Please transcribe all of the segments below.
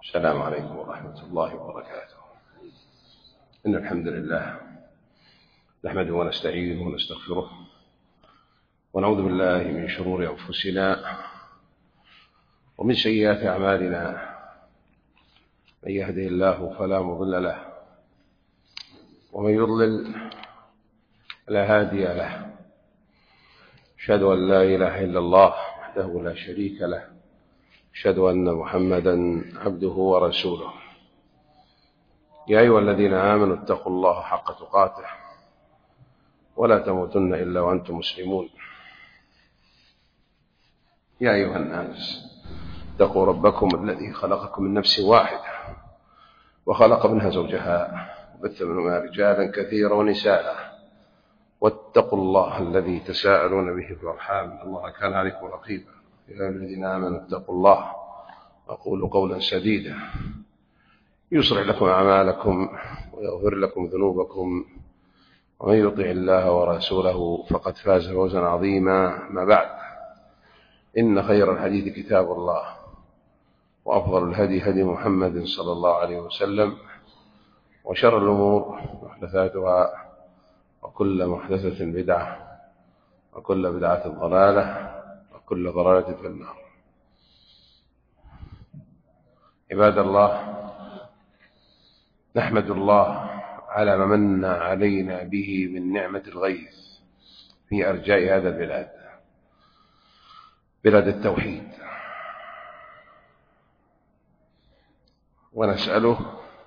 السلام عليكم ورحمة الله وبركاته. إن الحمد لله نحمده ونستعينه ونستغفره ونعوذ بالله من شرور أنفسنا ومن سيئات أعمالنا. من يهده الله فلا مضل له ومن يضلل فلا هادي له. أشهد أن لا إله إلا الله وحده لا شريك له. أشهد أن محمدا عبده ورسوله. يا أيها الذين آمنوا اتقوا الله حق تقاته ولا تموتن إلا وأنتم مسلمون. يا أيها الناس اتقوا ربكم الذي خلقكم من نفس واحدة وخلق منها زوجها وبث منهما رجالا كثيرا ونساء واتقوا الله الذي تساءلون به في الأرحام إن الله كان عليكم رقيبا. يا أيها الذين آمنوا اتقوا الله وقولوا قولا سديدا يصلح لكم أعمالكم ويغفر لكم ذنوبكم ومن يطع الله ورسوله فقد فاز فوزا عظيما. ما بعد، إن خير الحديث كتاب الله وأفضل الهدي هدي محمد صلى الله عليه وسلم وشر الأمور محدثاتها وكل محدثة بدعة وكل بدعة ضلالة وكل ضلالة في النار. عباد الله، نحمد الله على ما من علينا به من نعمة الغيث في أرجاء هذا البلاد، بلاد التوحيد، ونسأله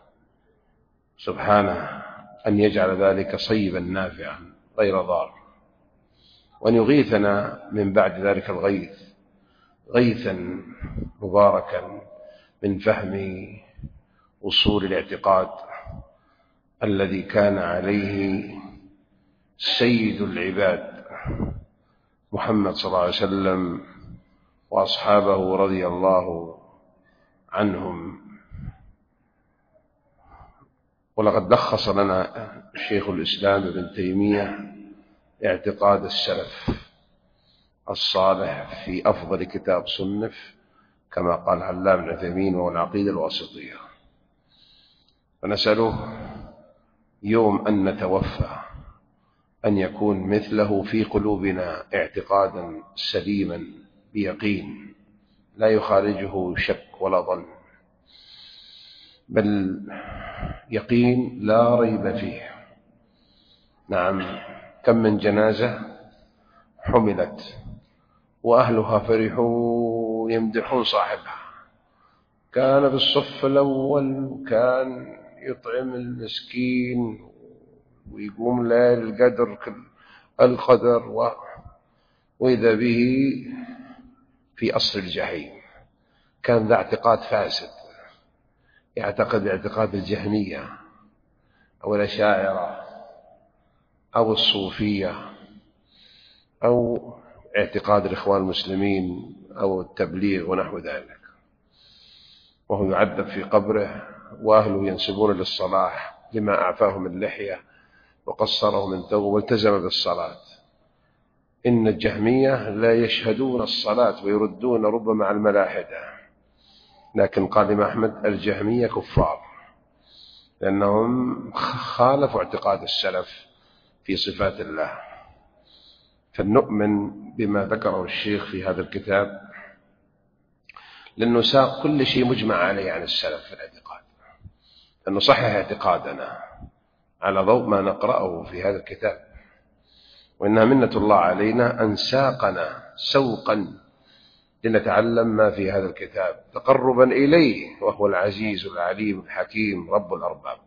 سبحانه أن يجعل ذلك صيبا نافعا غير ضار، وأن يغيثنا من بعد ذلك الغيث غيثا مباركا من فهم أصول الاعتقاد الذي كان عليه سيد العباد محمد صلى الله عليه وسلم وأصحابه رضي الله عنهم. ولقد لخص لنا شيخ الإسلام ابن تيمية اعتقاد السلف الصالح في أفضل كتاب صنف كما قال علام بن عثيمين وهو العقيدة الواسطية. فنسأله يوم أن نتوفى أن يكون مثله في قلوبنا اعتقادا سليما بيقين لا يخارجه شك ولا ظن، بل يقين لا ريب فيه. نعم، كم من جنازة حملت وأهلها فرحون يمدحون صاحبها، كان في الصف الأول، كان يطعم المسكين ويقوم ليل القدر وإذا به في أصل الجحيم. كان ذا اعتقاد فاسد، يعتقد اعتقاد الجهمية أو الأشاعرة أو الصوفية أو اعتقاد الإخوان المسلمين أو التبليغ ونحو ذلك، وهو يعذب في قبره وأهله ينسبون للصلاح لما أعفاه من لحية وقصره من ثوب والتزم بالصلاة. إن الجهمية لا يشهدون الصلاة ويردون ربما الملاحدة، لكن قال الإمام أحمد الجهمية كفار لأنهم خالفوا اعتقاد السلف في صفات الله. فنؤمن بما ذكره الشيخ في هذا الكتاب لأنه ساق كل شيء مجمع عليه عن السلف في الاعتقاد، لأنه صحح اعتقادنا على ضوء ما نقرأه في هذا الكتاب. وإنها منة الله علينا أن ساقنا سوقا لنتعلم ما في هذا الكتاب تقربا إليه، وهو العزيز العليم الحكيم رب الأرباب.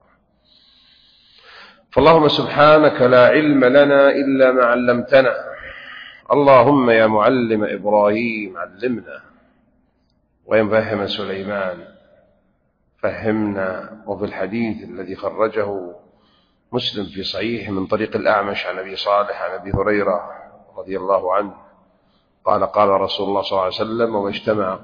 فاللهم سبحانك لا علم لنا إلا ما علمتنا، اللهم يا معلم إبراهيم علمنا، ويا مفهم سليمان فهمنا. وفي الحديث الذي خرجه مسلم في صحيح من طريق الأعمش عن أبي صالح عن أبي هريرة رضي الله عنه قال قال رسول الله صلى الله عليه وسلم: واجتمع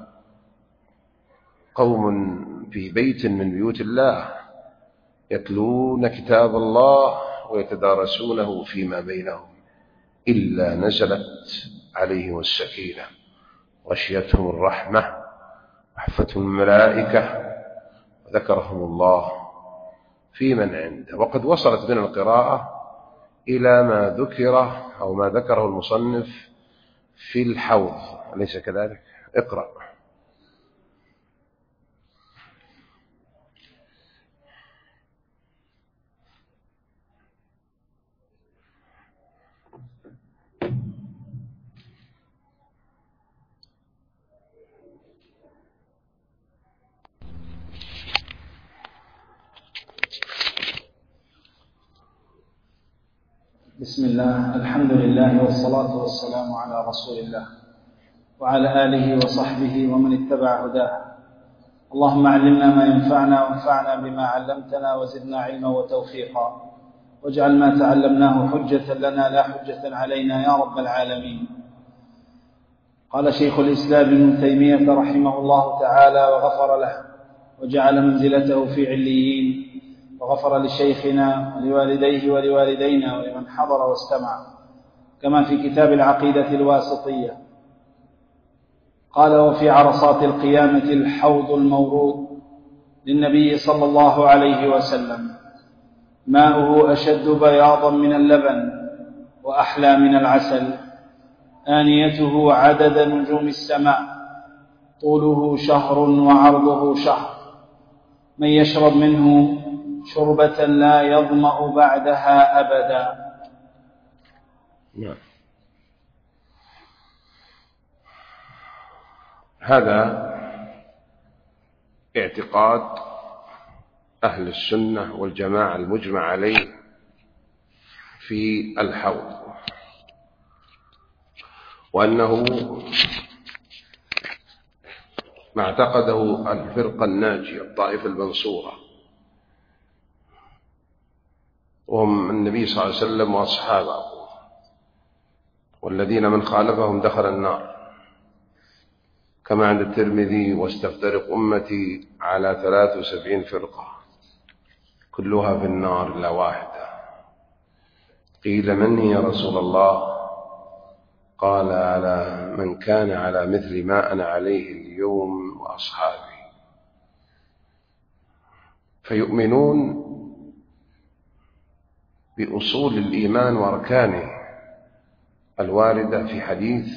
قوم في بيت من بيوت الله يتلون كتاب الله ويتدارسونه فيما بينهم إلا نزلت عليهم السكينة غشيتهم الرحمة وحفتهم الملائكة ذكرهم الله في من عنده. وقد وصلت بنا القراءة إلى ما ذكر أو ما ذكره المصنف في الحوض، أليس كذلك؟ اقرأ. بسم الله، الحمد لله والصلاة والسلام على رسول الله وعلى آله وصحبه ومن اتبع هداه. اللهم علمنا ما ينفعنا وانفعنا بما علمتنا وزدنا علما وتوفيقا، واجعل ما تعلمناه حجة لنا لا حجة علينا يا رب العالمين. قال شيخ الإسلام ابن تيمية رحمه الله تعالى وغفر له وجعل منزلته في عليين، وغفر لشيخنا ولوالديه ولوالدينا ولمن حضر واستمع، كما في كتاب العقيدة الواسطية. قال: وفي عرصات القيامة الحوض المورود للنبي صلى الله عليه وسلم، ماؤه أشد بياضا من اللبن وأحلى من العسل، آنيته عدد نجوم السماء، طوله شهر وعرضه شهر، من يشرب منه شربة لا يظمأ بعدها أبدا. نعم. هذا اعتقاد أهل السنة والجماعة المجمع عليه في الحوض، وأنه ما اعتقده الفرقة الناجية الطائفة المنصورة، وهم النبي صلى الله عليه وسلم وأصحابه، والذين من خالفهم دخل النار، كما عند الترمذي: واستفترق أمتي على 73 فرقة كلها في النار إلا واحدة. قيل: من هي يا رسول الله؟ قال: على من كان على مثل ما أنا عليه اليوم وأصحابي. فيؤمنون بأصول الإيمان وأركانه الواردة في حديث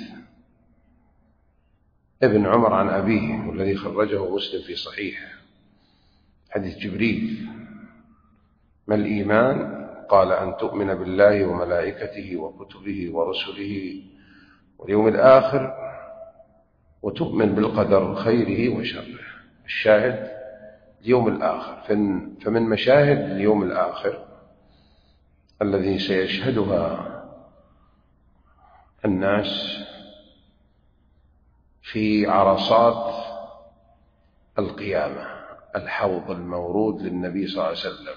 ابن عمر عن أبيه، والذي خرجه مسلم في صحيحه، حديث جبريل: ما الإيمان؟ قال: أن تؤمن بالله وملائكته وكتبه ورسله واليوم الآخر، وتؤمن بالقدر خيره وشره. الشاهد اليوم الآخر، فمن مشاهد اليوم الآخر الذي سيشهدها الناس في عرصات القيامة الحوض المورود للنبي صلى الله عليه وسلم.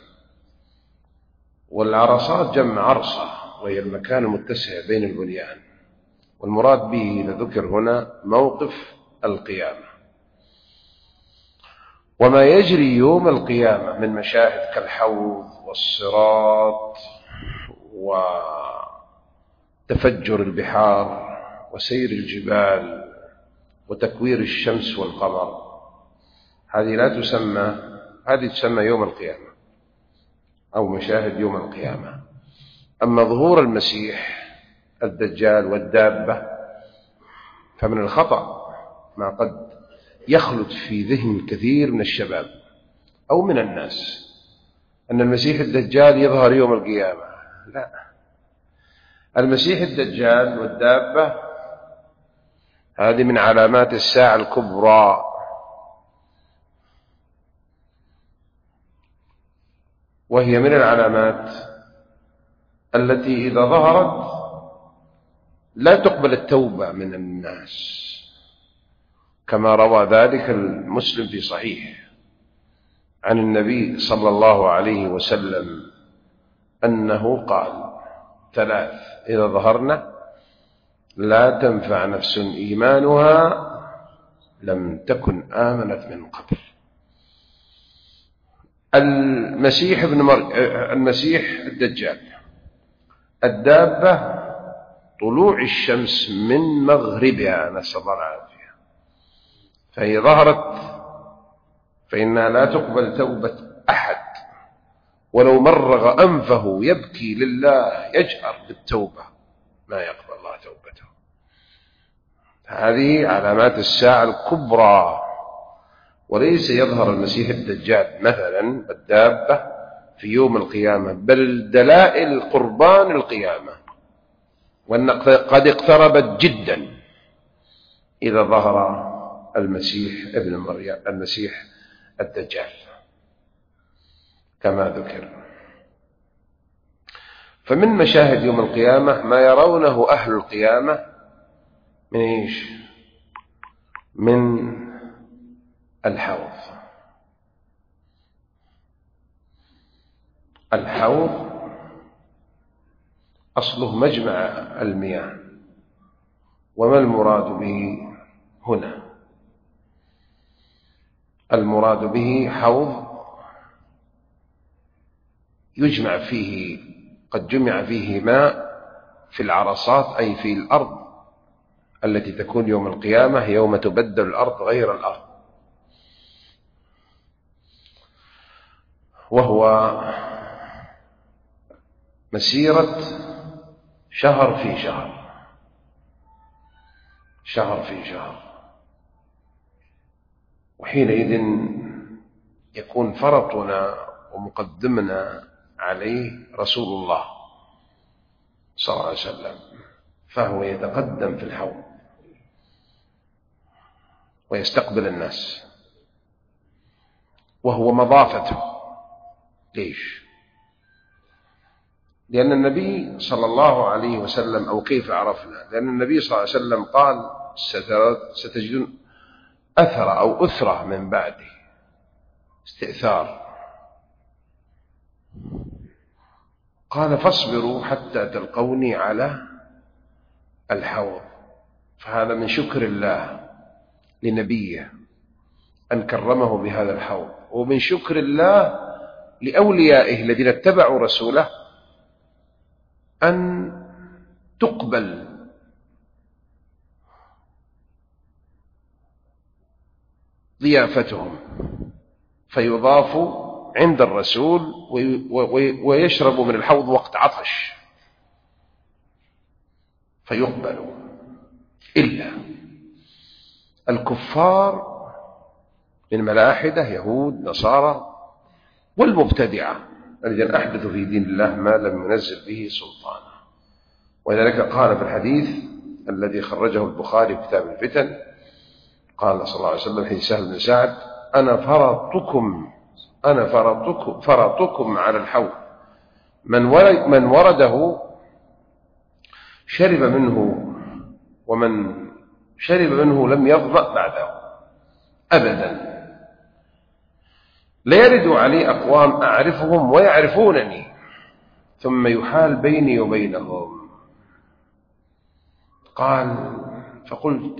والعرصات جمع عرصة، وهي المكان المتسع بين البنيان، والمراد به لذكر هنا موقف القيامة. وما يجري يوم القيامة من مشاهد كالحوض والصراط وتفجر البحار وسير الجبال وتكوير الشمس والقمر، هذه تسمى يوم القيامة أو مشاهد يوم القيامة. أما ظهور المسيح الدجال والدابة فمن الخطأ ما قد يخلط في ذهن كثير من الشباب أو من الناس أن المسيح الدجال يظهر يوم القيامة. لا، المسيح الدجال والدابة هذه من علامات الساعة الكبرى، وهي من العلامات التي إذا ظهرت لا تقبل التوبة من الناس، كما روى ذلك المسلم في صحيح عن النبي صلى الله عليه وسلم أنه قال: 3 إذا ظهرنا لا تنفع نفس إيمانها لم تكن آمنت من قبل. المسيح الدجال، الدابة طلوع الشمس من مغربها، نسأل الله العافية، فهي ظهرت فإنها لا تقبل توبة أحد ولو مرغ أنفه يبكي لله يجأر بالتوبة ما يقبل الله توبته. هذه علامات الساعة الكبرى. وليس يظهر المسيح الدجال مثلا الدابة في يوم القيامة، بل دلائل قربان القيامة، وأن قد اقتربت جدا إذا ظهر المسيح ابن مريم، المسيح الدجال كما ذكر. فمن مشاهد يوم القيامة ما يرونه أهل القيامة من إيش؟ من الحوض. الحوض أصله مجمع المياه، وما المراد به هنا؟ المراد به حوض يجمع فيه، قد جمع فيه ماء في العرصات أي في الأرض التي تكون يوم القيامة يوم تبدل الأرض غير الأرض، وهو مسيرة شهر في شهر، شهر في شهر. وحينئذ يكون فرطنا ومقدمنا عليه رسول الله صلى الله عليه وسلم، فهو يتقدم في الحوض ويستقبل الناس، وهو مضافته. ليش؟ لأن النبي صلى الله عليه وسلم، أو كيف عرفنا؟ لأن النبي صلى الله عليه وسلم قال ستجدون أثر أو أثرة من بعده، استئثار. قال فاصبروا حتى تلقوني على الحوض. فهذا من شكر الله لنبيه أن كرمه بهذا الحوض، ومن شكر الله لأوليائه الذين اتبعوا رسوله أن تقبل ضيافتهم فيضاف عند الرسول ويشرب من الحوض وقت عطش فيقبل. إلا الكفار من ملاحدة يهود نصارى والمبتدعة الذين أحدثوا في دين الله ما لم ينزل به سلطانا. ولذلك قال في الحديث الذي خرجه البخاري في كتاب الفتن، قال صلى الله عليه وسلم حديث سهل بن سعد: أنا فرطكم على الحوض، من ورده شرب منه، ومن شرب منه لم يظمأ بعده أبدا. ليرد علي أقوام أعرفهم ويعرفونني ثم يحال بيني وبينهم. قال فقلت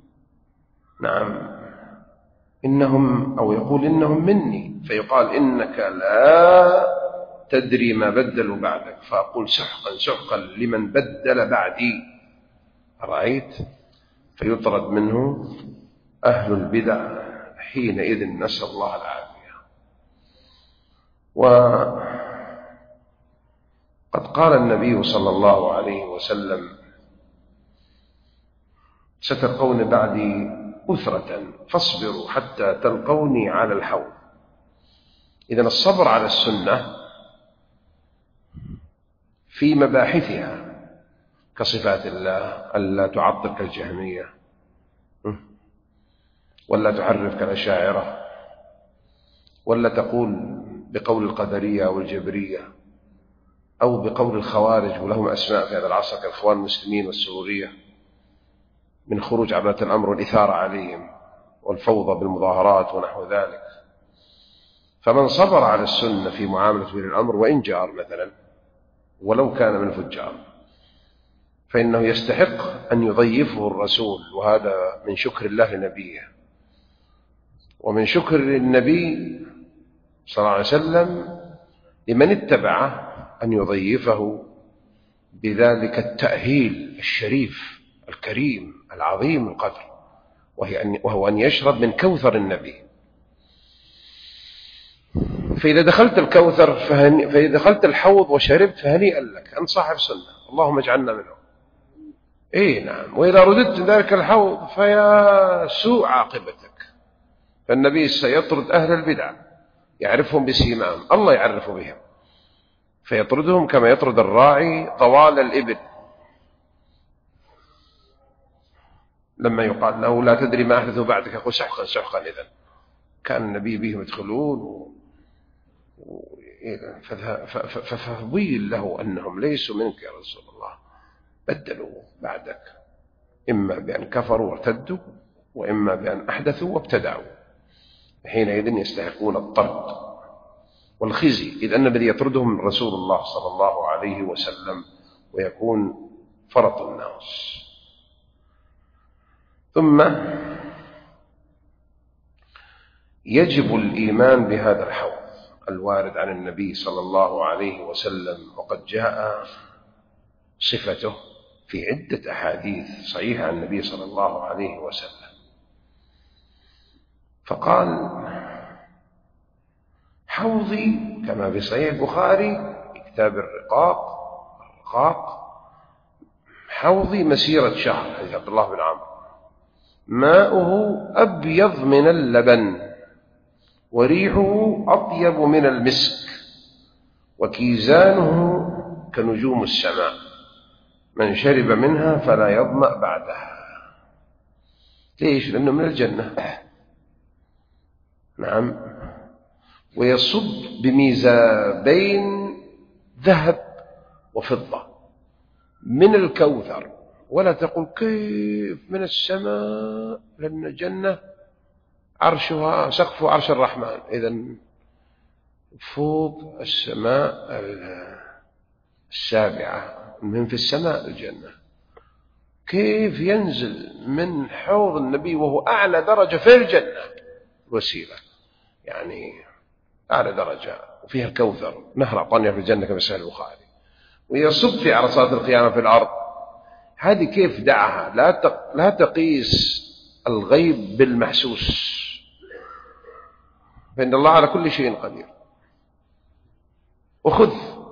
نعم إنهم، أو يقول إنهم مني، فيقال إنك لا تدري ما بدلوا بعدك، فأقول سحقا سحقا لمن بدل بعدي. رأيت؟ فيطرد منه أهل البدع حينئذ، نسأل الله العافية. وقد قال النبي صلى الله عليه وسلم: ستلقون بعدي أثرة فاصبروا حتى تلقوني على الحوض. إذن الصبر على السنة في مباحثها كصفات الله، ألا تعطل كالجهمية، ولا تحرف كالأشاعرة، ولا تقول بقول القدرية أو الجبرية، أو بقول الخوارج، ولهم أسماء في هذا العصر كالإخوان المسلمين والسرورية، من خروج عبرة الأمر والإثارة عليهم والفوضى بالمظاهرات ونحو ذلك. فمن صبر على السنة في معاملة ولي الأمر وإن جار مثلا ولو كان من الفجار، فإنه يستحق أن يضيفه الرسول، وهذا من شكر الله لنبيه، ومن شكر النبي صلى الله عليه وسلم لمن اتبعه أن يضيفه بذلك التأهيل الشريف الكريم العظيم القدر، وهو أن يشرب من كوثر النبي فإذا دخلت الكوثر فإذا دخلت الحوض وشربت فهنيئا لك، أنت صاحب سنة، اللهم اجعلنا منهم. إيه نعم. وإذا رددت ذلك الحوض فيا سوء عاقبتك. فالنبي سيطرد أهل البدع، يعرفهم بسيماهم، الله يعرف بهم، فيطردهم كما يطرد الراعي طوال الإبل. لما يقال له لا تدري ما أحدثوا بعدك يقول سحقا سحقا. إذن كان النبي بهم يدخلون ففضيل له أنهم ليسوا منك يا رسول الله، بدلوا بعدك، إما بأن كفروا وارتدوا، وإما بأن أحدثوا وابتدعوا، حينئذ يستحقون الطرد والخزي، إذ أن الذي يطردهم رسول الله صلى الله عليه وسلم ويكون فرط الناس. ثم يجب الإيمان بهذا الحوض الوارد عن النبي صلى الله عليه وسلم، وقد جاء صفته في عدة أحاديث صحيحة عن النبي صلى الله عليه وسلم. فقال حوضي كما في صحيح البخاري كتاب الرقاق حوضي مسيرة شهر، حديث عبد الله بن عمرو، ماؤه أبيض من اللبن وريحه أطيب من المسك وكيزانه كنجوم السماء، من شرب منها فلا يظمأ بعدها. ليش؟ لأنه من الجنة. نعم. ويصب بميزابين ذهب وفضة من الكوثر، ولا تقول كيف من السماء، لأن الجنة عرشها سقف عرش الرحمن، إذن فوق السماء السابعة، من في السماء الجنة، كيف ينزل من حوض النبي وهو أعلى درجة في الجنة وسيلة، يعني أعلى درجة، وفيها الكوثر نهر طنية في الجنة كما سأل البخاري، ويصب في عرصات القيامة في الأرض. هذه كيف دعها؟ لا تقيس الغيب بالمحسوس، فإن الله على كل شيء قدير. وخذ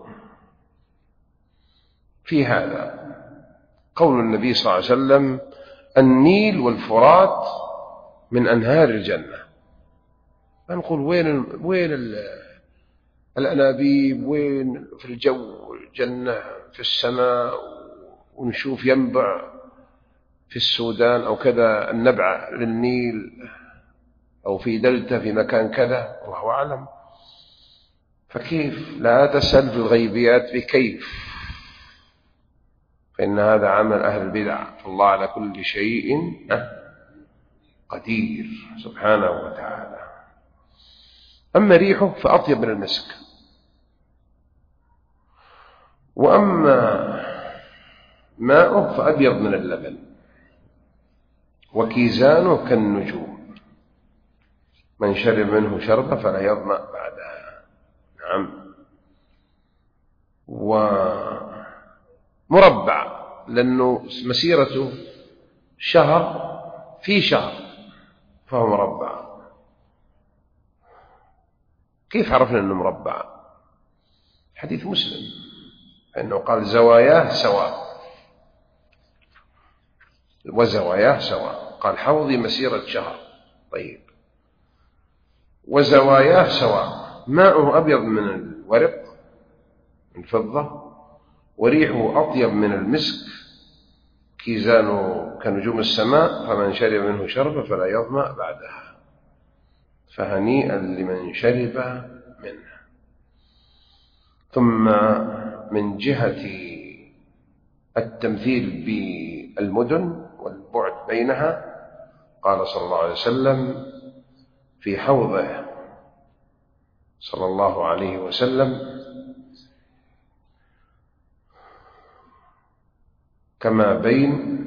في هذا قول النبي صلى الله عليه وسلم النيل والفرات من أنهار الجنة. نقول وين الأنابيب، وين في الجو الجنة في السماء، ونشوف ينبع في السودان أو كذا النبع للنيل، أو في دلتا في مكان كذا، الله أعلم. فكيف؟ لا تسأل في الغيبيات بكيف، فإن هذا عمل أهل البدع، فالله على كل شيء قدير سبحانه وتعالى. أما ريحه فأطيب من المسك، وأما ماؤه فأبيض من اللبن وكيزانه كالنجوم، من شرب منه شربة فلا يظمأ بعدها. نعم. ومربع لأنه مسيرته شهر في شهر فهو مربع. كيف عرفنا أنه مربع؟ حديث مسلم أنه قال زواياه سواء وزواياه سواء، قال حوضي مسيرة شهر، طيب، وزواياه سواء، ماؤه أبيض من الورق من فضة، وريحه أطيب من المسك، كيزانه كنجوم السماء، فمن شرب منه شربة فلا يظمأ بعدها، فهنيئا لمن شرب منه. ثم من جهة التمثيل بالمدن والبعد بينها، قال صلى الله عليه وسلم في حوضه صلى الله عليه وسلم كما بين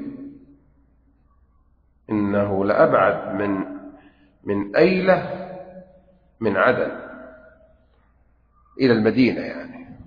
إنه لأبعد من أيلة من عدن إلى المدينة، يعني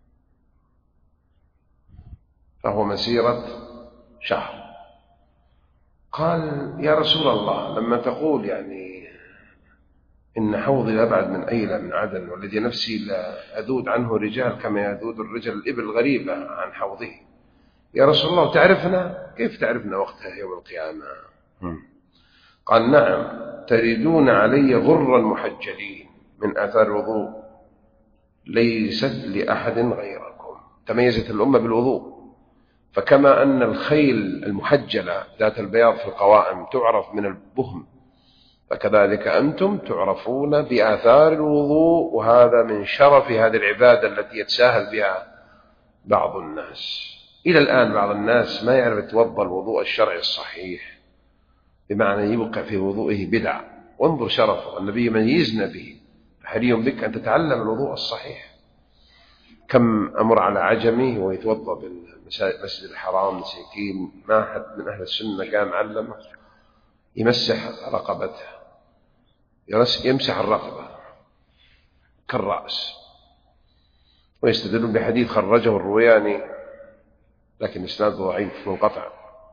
فهو مسيرة شهر. قال يا رسول الله لما تقول يعني إن حوضي أبعد من أيلة من عدن، والذي نفسي لا أذود عنه رجال كما يذود الرجل الإبل الغريبة عن حوضه. يا رسول الله تعرفنا؟ كيف تعرفنا وقتها يوم القيامة؟ قال نعم، تردون علي غرا محجلين من آثار الوضوء ليست لأحد غيركم. تميزت الأمة بالوضوء، فكما أن الخيل المحجلة ذات البياض في القوائم تعرف من البهم، فكذلك أنتم تعرفون بآثار الوضوء، وهذا من شرف هذه العبادة التي يتساهل بها بعض الناس. إلى الآن بعض الناس ما يعرف يتوضأ الوضوء الشرعي الصحيح، بمعنى يبقى في وضوئه بدع. وانظر شرفه، النبي ميزنا به، حري بك أن تتعلم الوضوء الصحيح. كم أمر على عجمي ويتوضأ بالمسجد الحرام مساكين، ما أحد من أهل السنة كان علمه يمسح رقبته، يمسح الرقبة كالرأس، ويستدلون بحديث خرجه الروياني لكن إسناده ضعيف منقطع: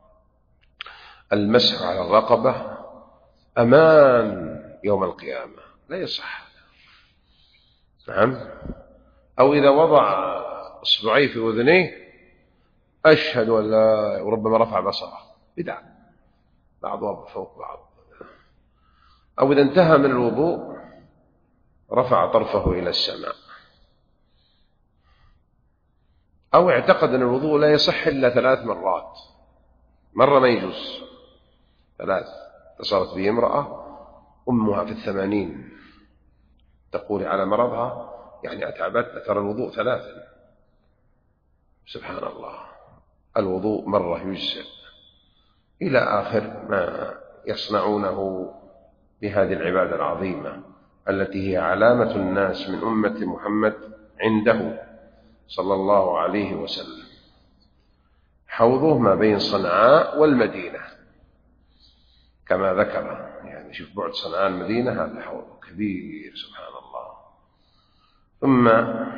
المسح على الرقبة أمان يوم القيامة. لا يصح. نعم. أو إذا وضع إصبعيه في أذنيه أشهد أن لا، وربما رفع بصره، بدع، بعضها فوق بعض. أو إذا انتهى من الوضوء رفع طرفه إلى السماء، أو اعتقد أن الوضوء لا يصح إلا 3 مرات، مرة ما يجوز، 3. اتصلت به امرأة أمها في 80 تقول على مرضها يعني أتعبتنا، ترى الوضوء 3. سبحان الله، الوضوء مرة يجزئ، إلى آخر ما يصنعونه بهذه العبادة العظيمة التي هي علامة الناس من أمة محمد عنده صلى الله عليه وسلم. حوضه ما بين صنعاء والمدينة كما ذكر، يعني شوف بعد صنعاء المدينة، هذا حوض كبير سبحان الله. ثم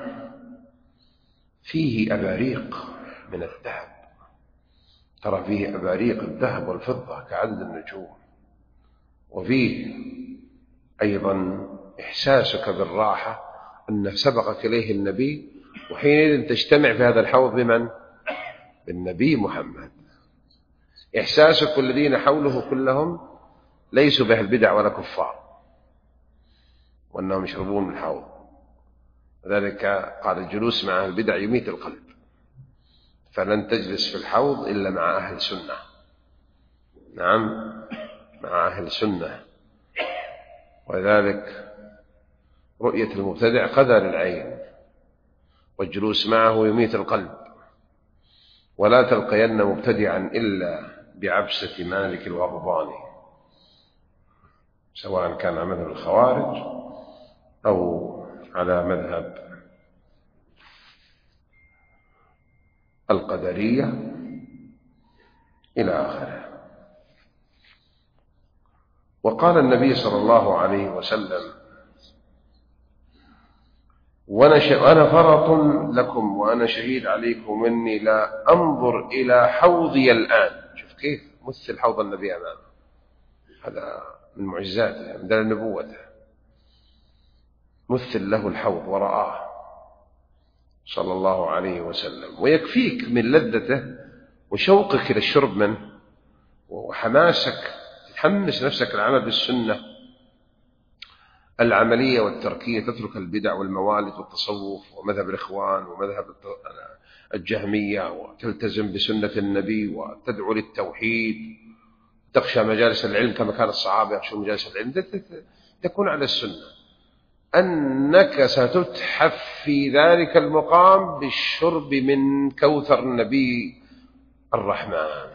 فيه أباريق من الذهب، ترى فيه أباريق الذهب والفضة كعدد النجوم. وفيه أيضا إحساسك بالراحة أن سبقك إليه النبي، وحينئذ تجتمع في هذا الحوض بمن؟ بالنبي محمد. إحساسك الذين حوله كلهم ليسوا بأهل بدع ولا كفار، وأنهم يشربون من الحوض. لذلك قال الجلوس مع أهل البدع يميت القلب، فلن تجلس في الحوض إلا مع أهل سنة. نعم، مع أهل سنة. وذلك رؤية المبتدع قذى للعين، والجلوس معه يميت القلب. ولا تلقين مبتدعا إلا بعبسة مالك الغضباني، سواء كان على مذهب الخوارج أو على مذهب القدرية إلى آخره. وقال النبي صلى الله عليه وسلم: وأنا فرط لكم وأنا شهيد عليكم إني لا أنظر إلى حوضي الآن. شوف كيف مثل حوض النبي أمامه، هذا من معجزاته، من دليل نبوته. مثل له الحوض ورآه صلى الله عليه وسلم. ويكفيك من لذته وشوقك إلى الشرب منه وحماسك، تحمس نفسك العمل بالسنة العملية والتركية، تترك البدع والموالد والتصوف ومذهب الإخوان ومذهب الجهمية، وتلتزم بسنة النبي وتدعو للتوحيد، تخشى مجالس العلم كما كان الصحابة يخشون مجالس العلم، تكون على السنة. أنك ستتحف في ذلك المقام بالشرب من كوثر النبي الرحمن.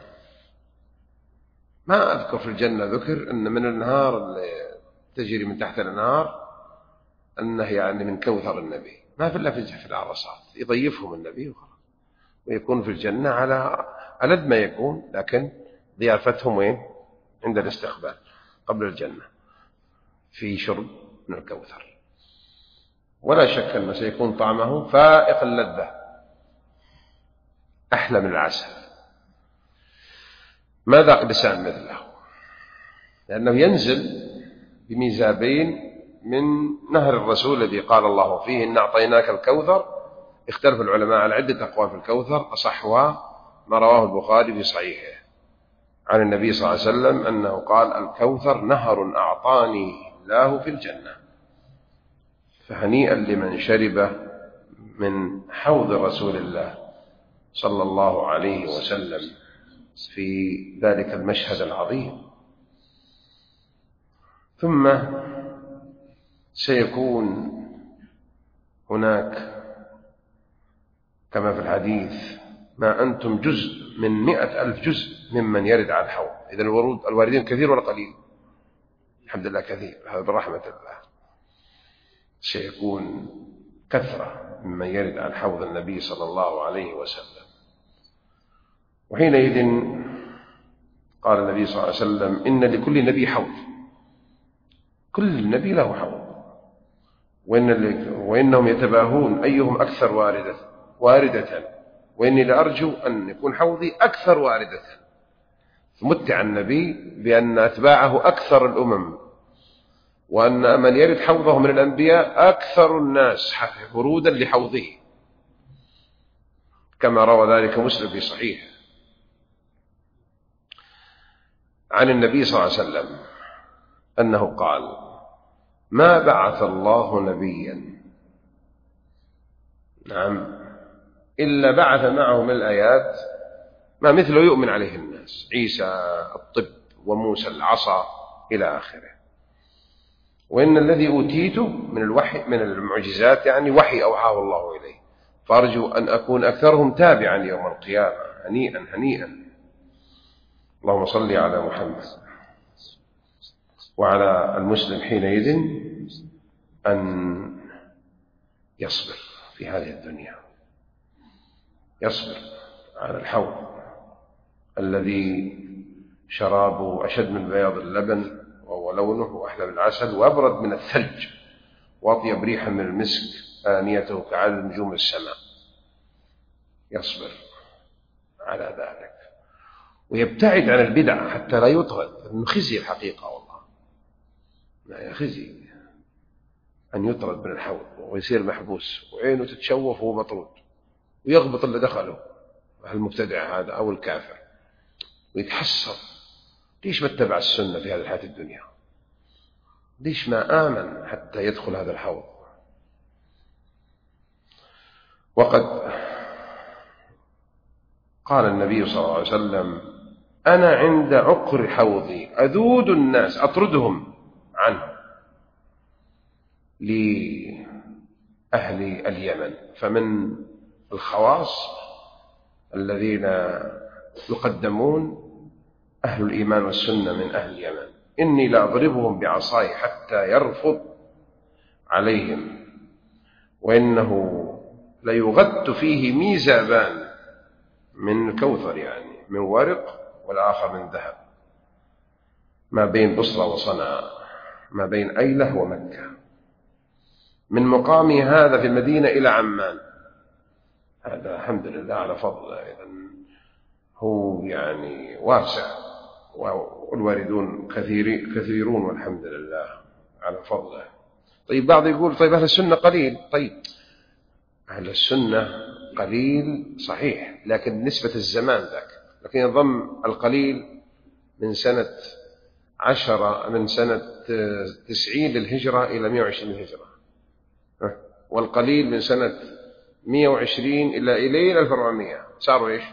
ما أذكر في الجنة ذكر أن من النهار اللي تجري من تحت الأنهار أنه يعني من كوثر النبي، ما في إلا في العرصات يضيفهم النبي ويكون في الجنة على ألد ما يكون، لكن ضيافتهم وين؟ عند الاستقبال قبل الجنة في شرب من الكوثر. ولا شك أنه سيكون طعمه فائق اللذة، أحلى من العسل، ما ذاق لسان مثله، لأنه ينزل بميزابين من نهر الرسول الذي قال الله فيه إن أعطيناك الكوثر. اختلف العلماء على عدة أقوال في الكوثر، أصحها ما رواه البخاري في صحيحه عن النبي صلى الله عليه وسلم أنه قال الكوثر نهر أعطاني الله في الجنة. فهنيئا لمن شرب من حوض رسول الله صلى الله عليه وسلم في ذلك المشهد العظيم. ثم سيكون هناك كما في الحديث ما أنتم جزء من 100,000 جزء ممن يرد على الحوض. إذن الواردين كثير ولا قليل؟ الحمد لله كثير، هذا برحمة الله. سيكون كثرة ممن يرد على حوض النبي صلى الله عليه وسلم. وحينئذ قال النبي صلى الله عليه وسلم إن لكل نبي حوض، كل نبي له حوض، وإنهم يتباهون أيهم أكثر واردة، وإني لأرجو أن يكون حوضي أكثر واردة. فمتع النبي بأن أتباعه أكثر الأمم، وأن من يرد حوضه من الأنبياء أكثر الناس ورودا لحوضه، كما روى ذلك مسلم في صحيح عن النبي صلى الله عليه وسلم أنه قال ما بعث الله نبيا إلا بعث معه من الآيات ما مثله يؤمن عليه الناس، عيسى الطب وموسى العصا إلى آخره. وإن الذي أوتيته من الوحي من المعجزات يعني وحي أوحاه الله إليه، فأرجو أن أكون أكثرهم تابعا يوم القيامة. هنيئا هنيئا. اللهم صل على محمد. وعلى المسلم حينئذ أن يصبر في هذه الدنيا، يصبر على الحوض الذي شرابه أشد من بياض اللبن، وهو لونه أحلى من العسل، وأبرد من الثلج، وأطيب ريحا من المسك، آنيته كعدد نجوم السماء. يصبر على ذلك ويبتعد عن البدع حتى لا يطرد، لأنه خزي الحقيقة والله، لا خزي أن يطرد من الحوض ويصير محبوس وعينه تتشوف وهو مطرود، ويغبط اللي دخله المبتدع هذا أو الكافر، ويتحسر ليش ما اتبع السنة في هذه الحياة الدنيا، ليش ما آمن حتى يدخل هذا الحوض. وقد قال النبي صلى الله عليه وسلم أنا عند عقر حوضي أذود الناس أطردهم عنه لأهل اليمن. فمن الخواص الذين يقدمون أهل الإيمان والسنة من أهل اليمن، إني لأضربهم بعصاي حتى يرفض عليهم، وإنه ليغت فيه ميزابان من كوثر يعني من ورق، والآخر من ذهب، ما بين بصرة وصنعاء، ما بين أيلة ومكة، من مقامي هذا في المدينة إلى عمان. هذا الحمد لله على فضله، إذن هو يعني واسع، والواردون كثيرون والحمد لله على فضله. طيب بعض يقول طيب أهل السنة قليل. طيب أهل السنة قليل صحيح، لكن نسبة الزمان ذاك، لكن ينضم القليل من سنة 90 للهجرة إلى 120 للهجرة، والقليل من سنة 120 إلى 1400 صاروا إيش؟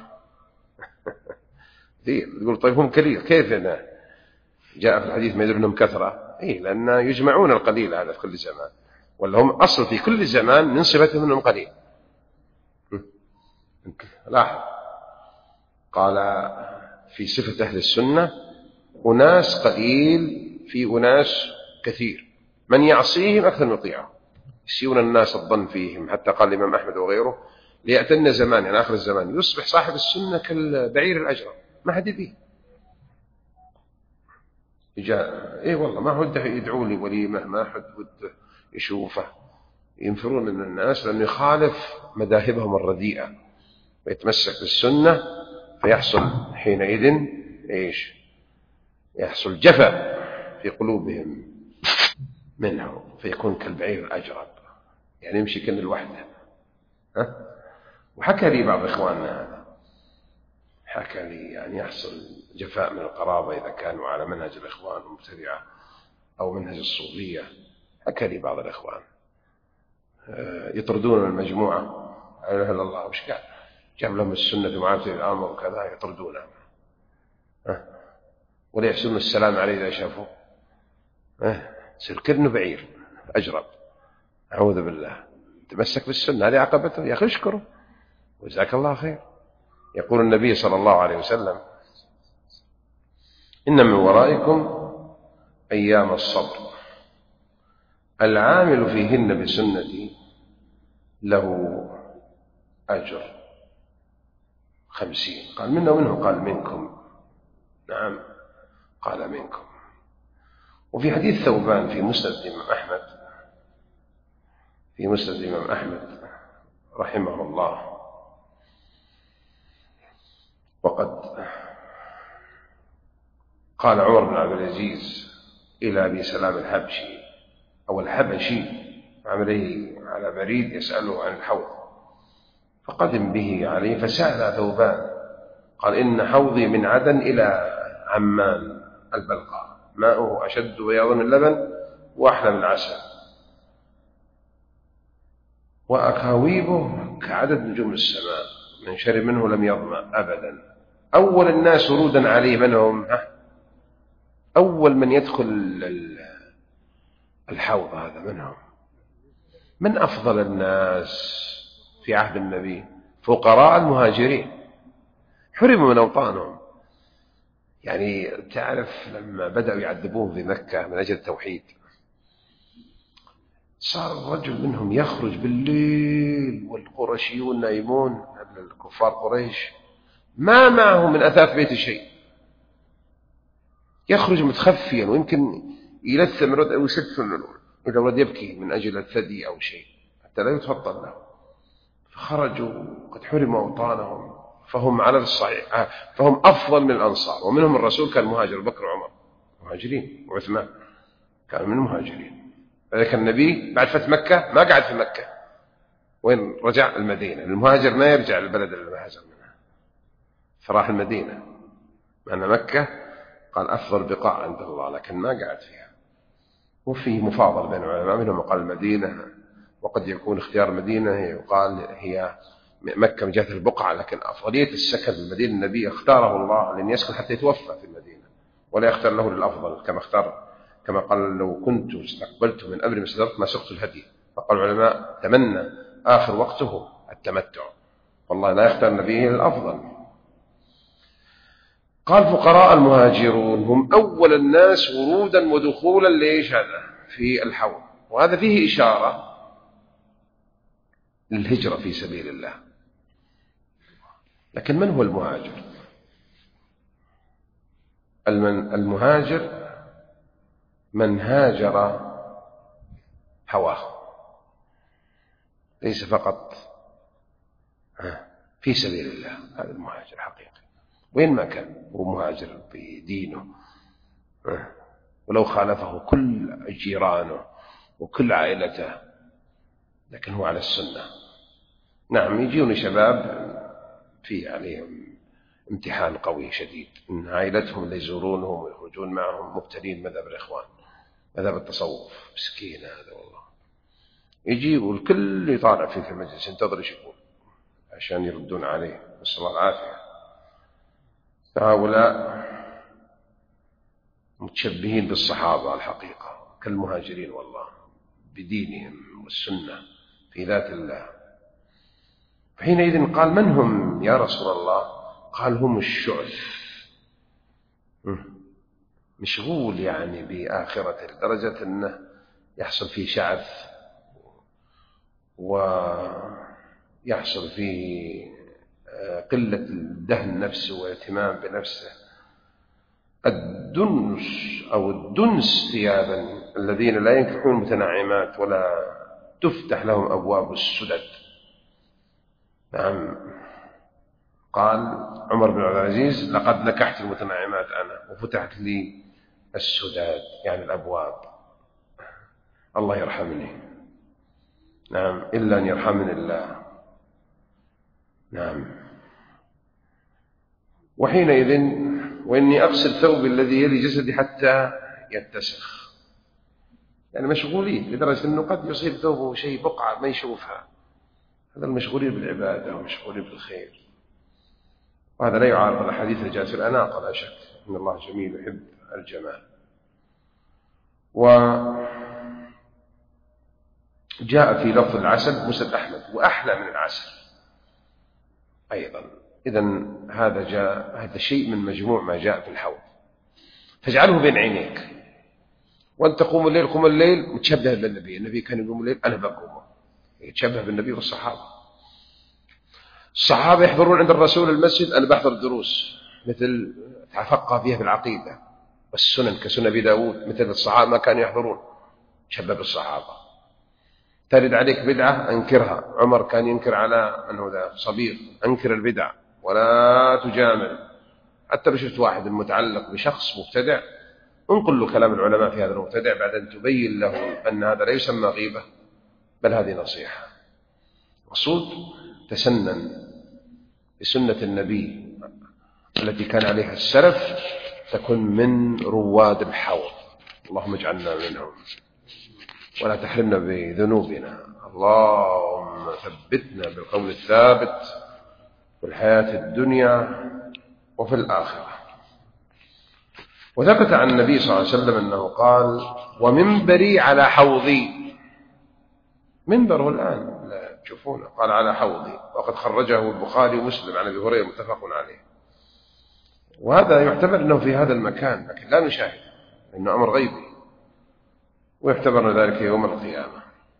يقول طيب هم قليل كيف هنا جاء في الحديث ما يدري أنهم كثرة؟ إيه لأن يجمعون القليل هذا في كل زمان، ولا هم أصل في كل زمان من صفتهم أنهم قليل. لاحظ قال في صفة أهل السنة أناس قليل في أناس كثير، من يعصيهم أكثر من يطيعهم، يسيون الناس الظن فيهم، حتى قال الإمام أحمد وغيره ليأتن زمان يعني آخر الزمان يصبح صاحب السنة كالبعير الأجرم، ما حد يبيه. إيه والله ما حد يدعو لي وليمة، ما حد يشوفه، ينفرون من الناس لأنه يخالف مذاهبهم الرديئة ويتمسك بالسنة، فيحصل حينئذ إيش؟ يحصل جفا في قلوبهم منه فيكون كالبعير الأجرب، يعني يمشي كأن الوحدة. وحكى لي بعض إخواننا هذا، حكى لي يعني يحصل جفاء من القرابة إذا كانوا على منهج الإخوان المبتدعة أو منهج الصوفية. حكى لي بعض الإخوان يطردون المجموعة، لا إله إلا الله، وش قال؟ جاب لهم السنة في معاملة الأمر وكذا، يطردونها ولا يحسنون السلام عليه إذا شافوه. يصير كأنه بعير أجرب. أعوذ بالله. تمسك بالسنة، هذه عقبته، يا أخي اشكره وجزاك الله خير. يقول النبي صلى الله عليه وسلم: إن من ورائكم أيام الصبر العامل فيهن بسنتي له أجر 50. قال منا ومنه؟ قال منكم. نعم قال منكم. وفي حديث ثوبان في مسند الإمام أحمد رحمه الله، وقد قال عمر بن عبد العزيز إلى أبي سلام الحبشي أو الحبشي عمله على بريد يسأله عن الحوض، فقدم به عليه فسأل ثوبان قال: إن حوضي من عدن إلى عمان البلقاء، ماؤه أشد بياضا من اللبن وأحلى من العسل، وأكاويبه كعدد نجوم السماء، من شرب منه لم يظمأ أبدا. أول الناس ورودا عليه من هم؟ أول من يدخل الحوض هذا من هم؟ من أفضل الناس في عهد النبي؟ فقراء المهاجرين، حرموا من أوطانهم. يعني تعرف لما بدأوا يعذبوهم في مكة من أجل التوحيد، صار الرجل منهم يخرج بالليل والقرشيون نايمون، الكفار قريش ما معه من أثاث بيت شيء، يخرج متخفيا ويمكن يلثم أو يستفن إذا ولد يبكي من أجل الثدي أو شيء حتى لا يتفضل له. فخرجوا قد حرموا أوطانهم، فهم على الصحيح فهم أفضل من الأنصار، ومنهم الرسول كان مهاجر، بكر وعمر مهاجرين، وعثمان كانوا من المهاجرين. فذلك النبي بعد فتح مكة ما قعد في مكة، وين رجع؟ المدينة. المهاجر ما يرجع للبلد اللي هاجر منها، فراح المدينة، مع أن مكة قال أفضل بقاع عند الله، لكن ما قعد فيها. وفي مفاضل بين العلماء، منهم قال المدينة، وقد يكون اختيار المدينة يقال هي مكة من جهة البقعة، لكن أفضلية السكن في المدينة النبي اختاره الله لأن يسكن حتى يتوفى في المدينة، ولا يختار له للأفضل كما قال: لو كنت استقبلت من أمري ما استدرت ما سقت الهدي. فقال العلماء: تمنى آخر وقته التمتع، والله لا يختار النبي للأفضل. قال: فقراء المهاجرون هم أول الناس ورودا ودخولا ليش هذا في الحوض، وهذا فيه إشارة للهجرة في سبيل الله. لكن من هو المهاجر؟ المهاجر من هاجر هواه، ليس فقط في سبيل الله، هذا المهاجر حقيقي وين ما كان هو مهاجر بدينه، ولو خالفه كل جيرانه وكل عائلته، لكن هو على السنة. نعم يجيون شباب في عليهم امتحان قوي شديد، إن عائلتهم اللي يزورونهم ويخرجون معهم مبتلين مذهب الإخوان، مذهب التصوف، مسكين هذا والله. يجي والكل يطالع فيه في المجلس ينتظر ايش يقول عشان يردون عليه، نسأل الله العافية. هؤلاء متشبهين بالصحابة الحقيقة، كالمهاجرين والله، بدينهم والسنة في ذات الله. فحينئذ قال: من هم يا رسول الله؟ قال: هم الشعث، مشغول يعني بآخرته لدرجة أنه يحصل فيه شعث ويحصل فيه قلة الدهن نفسه والاهتمام بنفسه. الدنس أو الدنس ثيابا الذين لا ينكحون المتنعمات ولا تفتح لهم أبواب السدد. نعم قال عمر بن عبد العزيز: لقد نكحت المتنعمات أنا وفتحت لي السداد، يعني الأبواب. الله يرحمني، نعم، إلا أن يرحمني الله، نعم. وحينئذ وإني أغسل ثوبي الذي يلي جسدي حتى يتسخ، يعني مشغولين لدرجة أنه قد يصيب ثوبه شيء بقعة ما يشوفها، هذا المشغولين بالعبادة ومشغولين بالخير. وهذا لا يعارض الحديث اللي جاء في الأناقة، لا شك إن الله جميل يحب الجمال. وجاء في لفظ العسل مسند أحمد وأحلى من العسل أيضا. إذن هذا شيء من مجموع ما جاء في الحوض، فاجعله بين عينيك، وأن تقوم الليل قم الليل متشبه بالنبي. النبي كان يقوم الليل، أنا بقومه، يتشبه بالنبي والصحابة. الصحابة يحضرون عند الرسول المسجد، أنا بحضر الدروس، مثل تفقه فيها بالعقيدة والسنن كسنن أبي داود، مثل الصحابة ما كانوا يحضرون، شباب الصحابة. ترد عليك بدعة أنكرها، عمر كان ينكر على أنه ذا صبيغ، أنكر البدع ولا تجامل. حتى لو شفت واحد متعلق بشخص مبتدع انقل له كلام العلماء في هذا المبتدع بعد أن تبين له أن هذا لا يسمى غيبة، بل هذه نصيحة. مقصود تسنن بسنة النبي التي كان عليها السلف، تكن من رواد الحوض. اللهم اجعلنا منهم ولا تحرمنا بذنوبنا. اللهم ثبتنا بالقول الثابت في الحياة الدنيا وفي الآخرة. وثبت عن النبي صلى الله عليه وسلم أنه قال: ومنبري على حوضي. منبره الآن لا تشوفونه، قال على حوضي، وقد خرجه البخاري ومسلم عن أبي هريرة متفق عليه. وهذا يعتبر أنه في هذا المكان، لكن لا نشاهد، إنه أمر غيبي، ويعتبر ذلك يوم القيامة.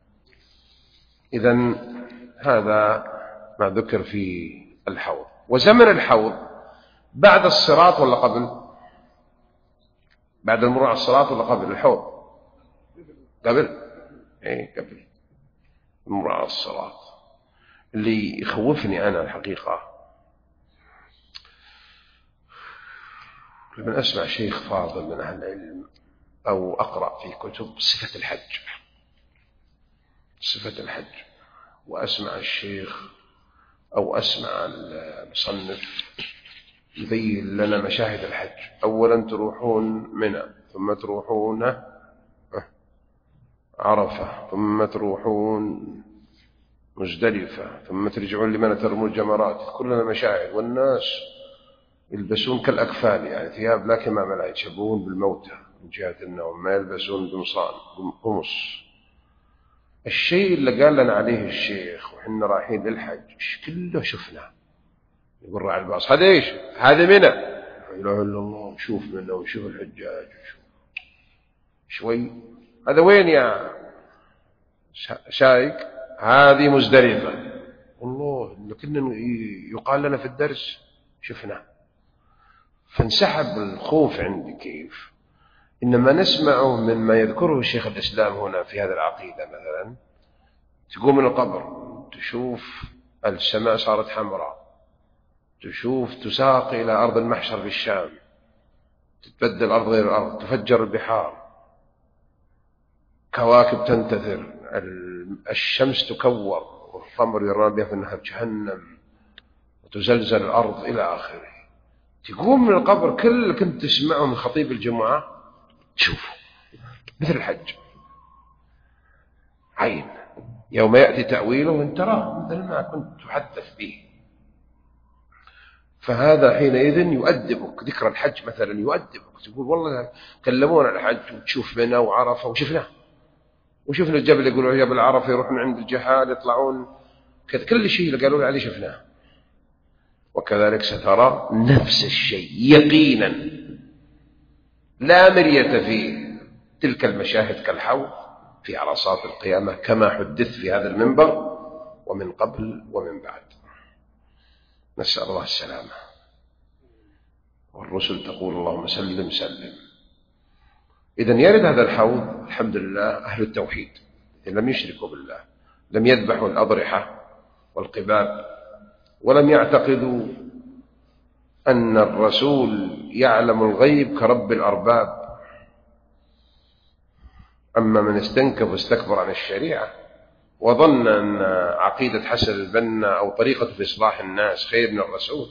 إذن هذا ما ذكر في الحوض. وزمن الحوض بعد الصراط ولا قبل؟ بعد المرور على الصراط ولا قبل الحوض؟ قبل. إيه قبل المرور على الصراط. اللي يخوفني أنا الحقيقة لما أسمع شيخ فاضل من أهل العلم أو أقرأ في كتب صفة الحج، صفة الحج، وأسمع الشيخ أو أسمع المصنف يبين لنا مشاهد الحج. أولا تروحون منى، ثم تروحون عرفة، ثم تروحون مزدلفة، ثم ترجعون لمنى ترموا الجمرات. كلنا مشاهد، والناس يلبسون كالأكفال، يعني ثياب لا كمام لا، يتشبهون بالموتى من جهة النوم، ما يلبسون قمص. الشيء اللي قال لنا عليه الشيخ وحنا رايحين للحج كله شفناه. يقول راعي الباص: هذا ايش؟ هذا منى. لا اله الا الله، نشوف منى ونشوف الحجاج ونشوف شوي. هذا وين يا شايك؟ هذه مزدلفة. الله اللي كنا يقال لنا في الدرس شفناه. فانسحب الخوف عندي. كيف؟ إنما نسمعه مما يذكره الشيخ الإسلام هنا في هذا العقيدة. مثلا تقوم من القبر تشوف السماء صارت حمراء، تشوف تساق إلى أرض المحشر في الشام، تتبدل الأرض غير الأرض، تفجر البحار، كواكب تنتثر، الشمس تكور، والقمر يرى بها في النهر جهنم، وتزلزل الأرض إلى آخره. تقوم من القبر كل اللي كنت تسمعه من خطيب الجمعة تشوفه مثل الحج عين. يوم يأتي تأويله وانت تراه مثل ما كنت تحدث به. فهذا حينئذ يؤدبك. ذكر الحج مثلا يؤدبك، تقول والله كلمونا عن الحج، وتشوف منى وعرفة وشفنا الجبل، يقولوا جبل عرفة، يروحون عند الجهال يطلعون كل شيء اللي قالوا عليه شفناه. وكذلك سترى نفس الشيء يقينا لا مرية فيه. تلك المشاهد كالحوض في عرصات القيامة كما حدث في هذا المنبر ومن قبل ومن بعد. نسأل الله السلامة. والرسل تقول اللهم سلم سلم. إذن يرد هذا الحوض الحمد لله أهل التوحيد لم يشركوا بالله، لم يذبحوا الأضرحة والقباب، ولم يعتقدوا أن الرسول يعلم الغيب كرب الأرباب. أما من استنكف واستكبر عن الشريعة وظن أن عقيدة حسن البنا أو طريقة في إصلاح الناس خير من الرسول،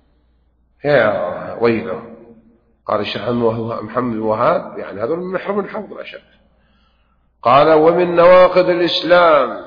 يا ويله. قال الشيخ محمد الوهاب يعني هذول من محرم الحوض لا شك. قال ومن نواقض الإسلام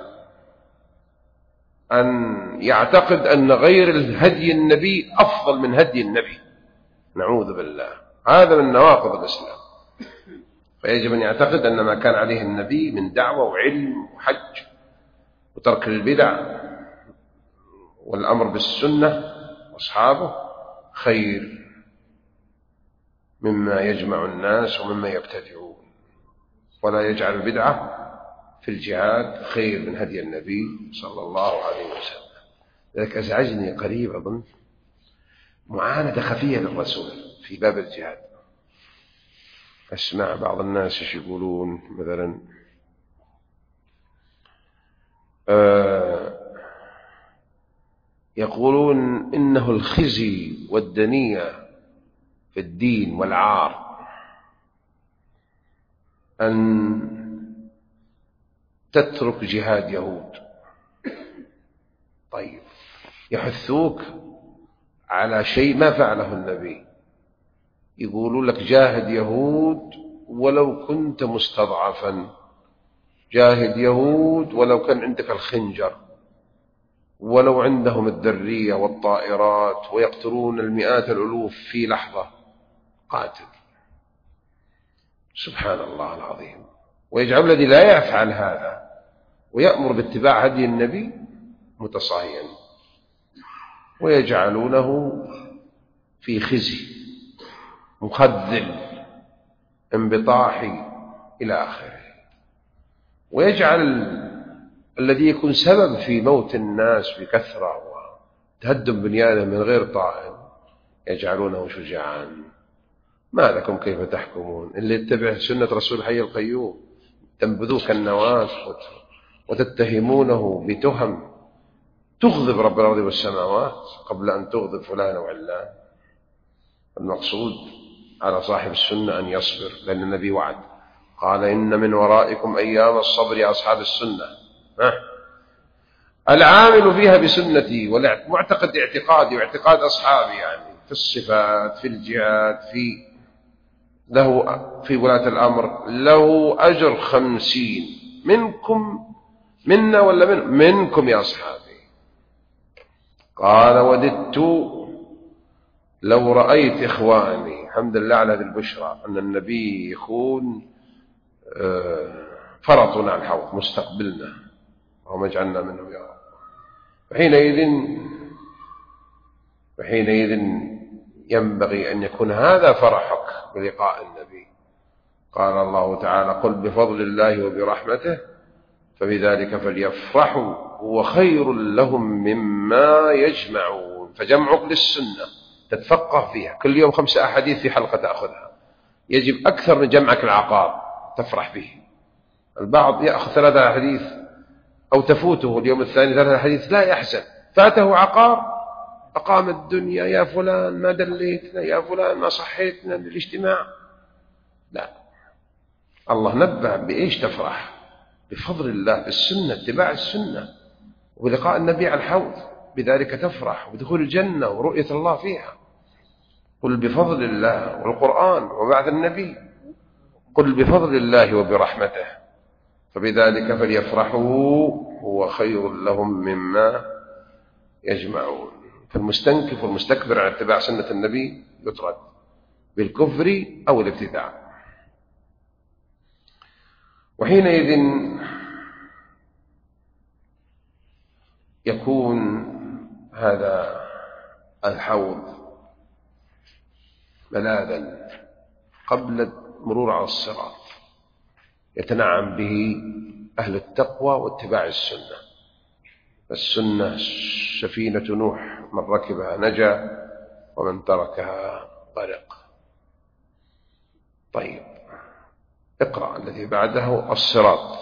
أن يعتقد أن غير الهدي النبي أفضل من هدي النبي، نعوذ بالله، هذا من نواقض الإسلام. فيجب أن يعتقد أن ما كان عليه النبي من دعوة وعلم وحج وترك البدع والأمر بالسنة وأصحابه خير مما يجمع الناس ومما يبتدعون، ولا يجعل البدعة في الجهاد خير من هدي النبي صلى الله عليه وسلم. لذلك أزعجني قريب أظن معاندة خفية للرسول في باب الجهاد. أسمع بعض الناس ايش يقولون مثلا يقولون إنه الخزي والدنية في الدين والعار أن تترك جهاد يهود. طيب يحثوك على شيء ما فعله النبي، يقولوا لك جاهد يهود ولو كنت مستضعفا، جاهد يهود ولو كان عندك الخنجر، ولو عندهم الذرية والطائرات ويقتلون المئات الألوف في لحظة، قاتل. سبحان الله العظيم. ويجعل الذي لا يفعل هذا ويأمر باتباع هدي النبي متصاهيا، ويجعلونه في خزي مخذل انبطاحي إلى آخره. ويجعل الذي يكون سبب في موت الناس بكثرة وتهدم بنيانه من غير طائل يجعلونه شجاعا. ما لكم كيف تحكمون؟ اللي يتبع سنة رسول الحي القيوم تنبذوه كالنواة وتتهمونه بتهم تغضب رب الأرض والسماوات قبل أن تغضب فلان وعلان. المقصود على صاحب السنة أن يصبر، لأن النبي وعد قال إن من ورائكم أيام الصبر يا أصحاب السنة. العامل فيها بسنتي ومعتقد اعتقادي واعتقاد أصحابي، يعني في الصفات في الجهاد له في ولاة الأمر له أجر 50 منكم، منا ولا منكم يا أصحابي. قال وددت لو رأيت إخواني، الحمد لله على هذه البشرى أن النبي يكون فرطنا على الحوض مستقبلنا وما جعلنا منه يا رب. وحينئذ ينبغي أن يكون هذا فرحك بلقاء النبي. قال الله تعالى قل بفضل الله وبرحمته فبذلك فليفرحوا هو خير لهم مما يجمعون. فجمعك للسنة تتفقه فيها كل يوم 5 أحاديث في حلقة تأخذها، يجب أكثر من جمعك العقار تفرح به. البعض يأخذ 3 أحاديث أو تفوته اليوم الثاني 3 أحاديث لا يحزن، فاته عقار أقام الدنيا، يا فلان ما دليتنا، يا فلان ما صحيتنا للاجتماع. لا، الله نبه بإيش تفرح؟ بفضل الله، بالسنة، اتباع السنة وبلقاء النبي على الحوض، بذلك تفرح وبدخول الجنة ورؤية الله فيها. قل بفضل الله والقرآن وبعث النبي، قل بفضل الله وبرحمته فبذلك فليفرحوا هو خير لهم مما يجمعون. فالمستنكف والمستكبر عن اتباع سنة النبي يطرد بالكفر أو الابتداع. وحينئذ يكون هذا الحوض ملاذا قبل المرور على الصراط يتنعم به أهل التقوى واتباع السنة. السنة سفينة نوح، من ركبها نجا ومن تركها غرق. طيب اقرأ الذي بعده الصراط.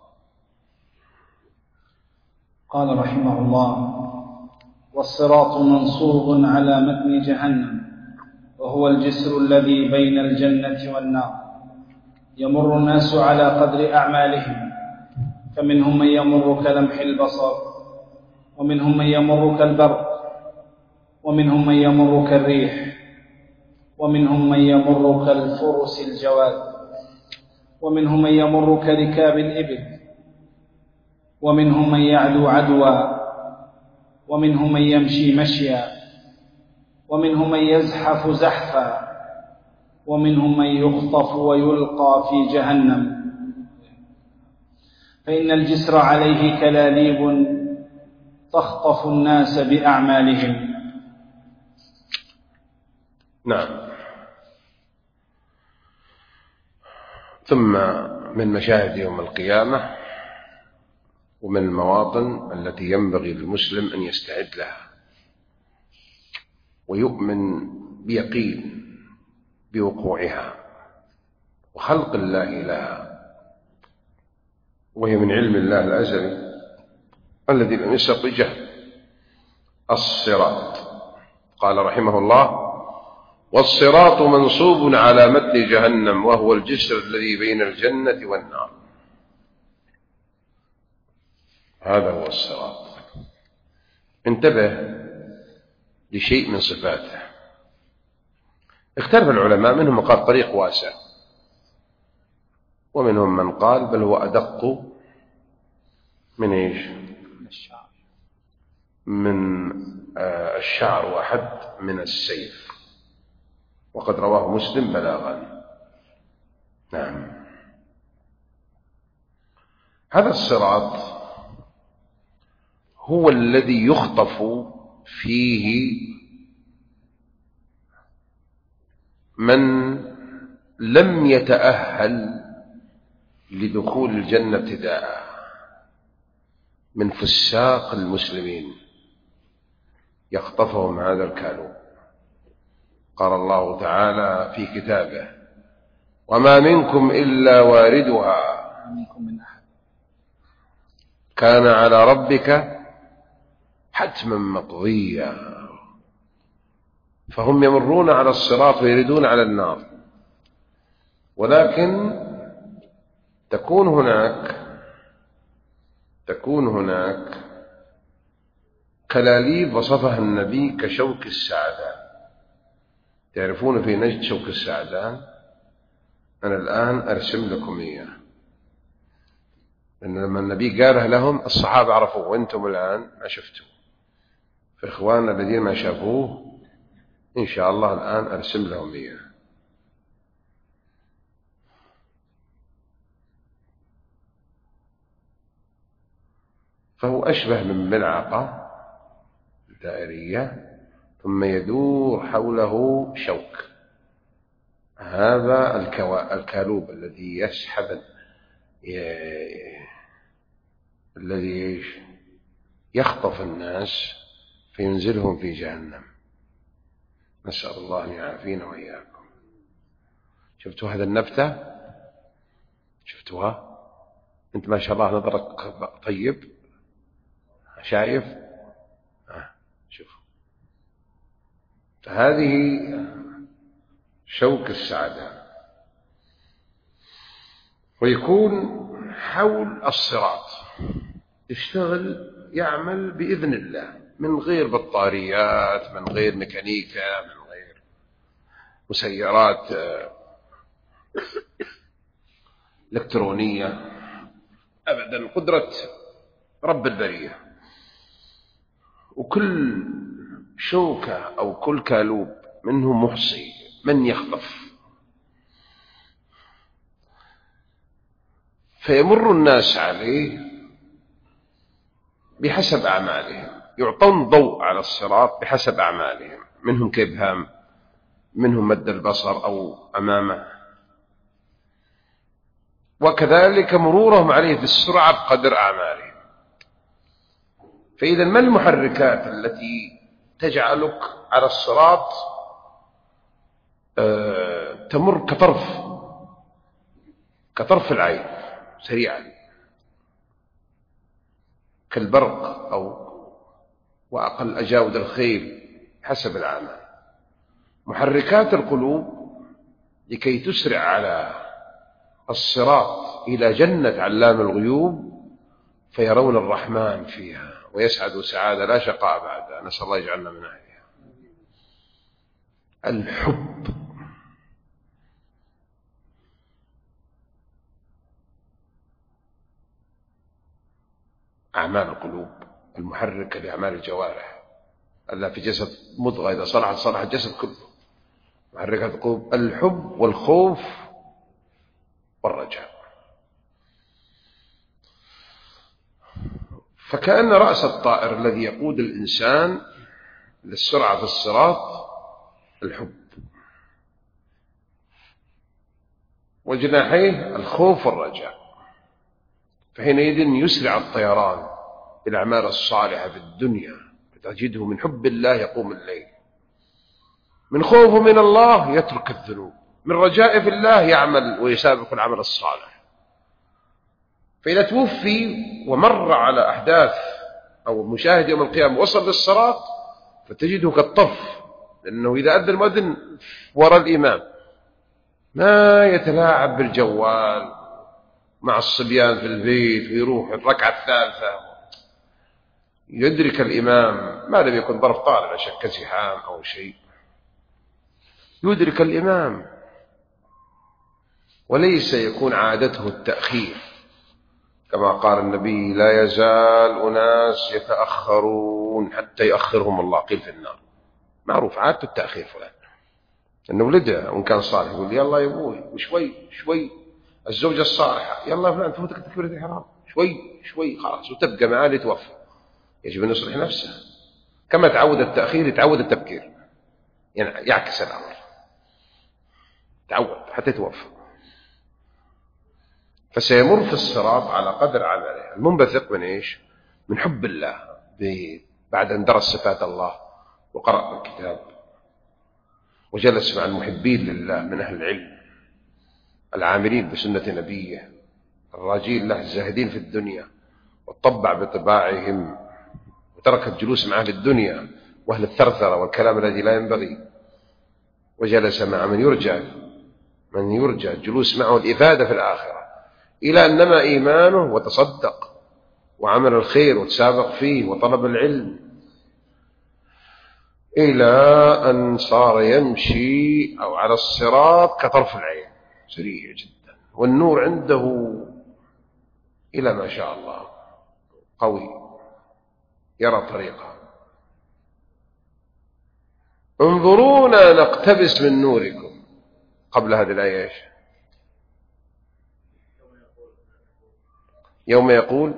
قال رحمه الله والصراط منصوب على متن جهنم وهو الجسر الذي بين الجنة والنار، يمر الناس على قدر أعمالهم، فمنهم من يمر كلمح البصر، ومنهم من يمر كالبرق، ومنهم من يمر كالريح، ومنهم من يمر كالفرس الجواد، ومنهم من يمر كركاب الإبل، ومنهم من يعدو عدوا، ومنهم من يمشي مشيا، ومنهم من يزحف زحفا، ومنهم من يخطف ويلقى في جهنم. فإن الجسر عليه كلاليب تخطف الناس بأعمالهم. نعم. ثم من مشاهد يوم القيامة ومن المواطن التي ينبغي للمسلم أن يستعد لها ويؤمن بيقين بوقوعها وخلق الله لها، وهي من علم الله الأزلي الذي لم يسبق بجهل. الصراط، قال رحمه الله: والصراط منصوب على متن جهنم، وهو الجسر الذي بين الجنة والنار. هذا هو الصراط. انتبه لشيء من صفاته. اختلف العلماء، منهم من قال طريق واسع، ومنهم من قال بل هو أدق من إيش؟ من الشعر، وأحد من السيف، وقد رواه مسلم بلاغا. نعم. هذا الصراط هو الذي يخطف فيه من لم يتأهل لدخول الجنة ابتداء من فساق المسلمين، يخطفهم هذا الكالوب. قال الله تعالى في كتابه: وما منكم إلا واردها كان على ربك حتما مقضيا. فهم يمرون على الصراط ويردون على النار، ولكن تكون هناك كلاليب وصفها النبي كشوك السعدان. تعرفون في نجد شوك السعدان؟ أنا الآن أرسم لكم إياه، لأن لما النبي قاله لهم الصحابة عرفوه، وأنتم الآن ما شفتوه. فإخواننا الذين ما شافوه إن شاء الله الآن أرسم لهم إياه. فهو أشبه من ملعقة دائرية ثم يدور حوله شوك. هذا الكالوب الذي يسحب، الذي يخطف الناس فينزلهم في جهنم. نسأل الله أن يعافينا وإياكم. شفتوا هذا النبتة؟ شفتوها؟ أنت ما شاء الله نظرك طيب، شايف؟ شوف، فهذه شوك السعادة، ويكون حول الصراط، يشتغل يعمل بإذن الله من غير بطاريات، من غير ميكانيكا، من غير مسيرات إلكترونية أبدا، قدرة رب البرية. وكل شوكة أو كل كالوب منه محصي من يخطف، فيمر الناس عليه بحسب أعمالهم، يعطون ضوء على الصراط بحسب أعمالهم، منهم كإبهام، منهم مد البصر أو أمامه، وكذلك مرورهم عليه بالسرعة بقدر أعمالهم. فإذا ما المحركات التي تجعلك على الصراط تمر كطرف العين سريعا، كالبرق أو وأقل أجاود الخيل حسب الأعمال. محركات القلوب لكي تسرع على الصراط إلى جنة علام الغيوب فيرون الرحمن فيها ويسعدوا سعادة لا شقاء بعدها، نسأل الله يجعلنا من أهلها. الحب أعمال القلوب المحركة لأعمال الجوارح. ألا في جسد مضغة إذا صلحت صلح الجسد كله. محركة القلوب الحب والخوف والرجاء. فكأن رأس الطائر الذي يقود الإنسان للسرعة في الصراط الحب، وجناحيه الخوف والرجاء. فحينئذ يسرع الطيران بالأعمال الصالحة في الدنيا، فتجده من حب الله يقوم الليل، من خوفه من الله يترك الذنوب، من رجاء في الله يعمل ويسابق العمل الصالح. فإذا توفي ومر على أحداث أو مشاهد يوم القيامة وصل للصراط فتجده كالطف، لأنه إذا أذن المؤذن وراء الإمام ما يتلاعب بالجوال مع الصبيان في البيت ويروح الركعة الثالثة، يدرك الإمام ما لم يكن ظرف طارئ شك زحام أو شيء، يدرك الإمام وليس يكون عادته التأخير، كما قال النبي لا يزال أناس يتأخرون حتى يؤخرهم الله قيل في النار. معروف عادته التأخير فلان، أنه ولده وإن كان صالح يقول يلا يا أبوي وشوي شوي، الزوجة الصالحة يلا فلان تفوتك تكبيرة الإحرام شوي شوي خلاص، وتبقى معاه لتوفى. يجب أن يصلح نفسه، كما تعود التأخير يتعود التبكير، يعني يعكس الأمر، تعود حتى يتوفى. فسيمر في الصراط على قدر عمله. المنبثق من إيش؟ من حب الله، بعد أن درس صفات الله وقرأ الكتاب وجلس مع المحبين لله من أهل العلم العاملين بسنة نبيه الراجين له الزاهدين في الدنيا، وطبع بطباعهم وترك الجلوس مع أهل الدنيا وأهل الثرثرة والكلام الذي لا ينبغي، وجلس مع من يرجى الجلوس معه الإفادة في الآخرة، إلى أن نمى إيمانه وتصدق وعمل الخير وتسابق فيه وطلب العلم، إلى أن صار يمشي أو على الصراط كطرف العين، سريع جدا، والنور عنده إلى ما شاء الله قوي، يرى طريقه. انظرونا نقتبس من نوركم. قبل هذه الآية إيش؟ يوم يقول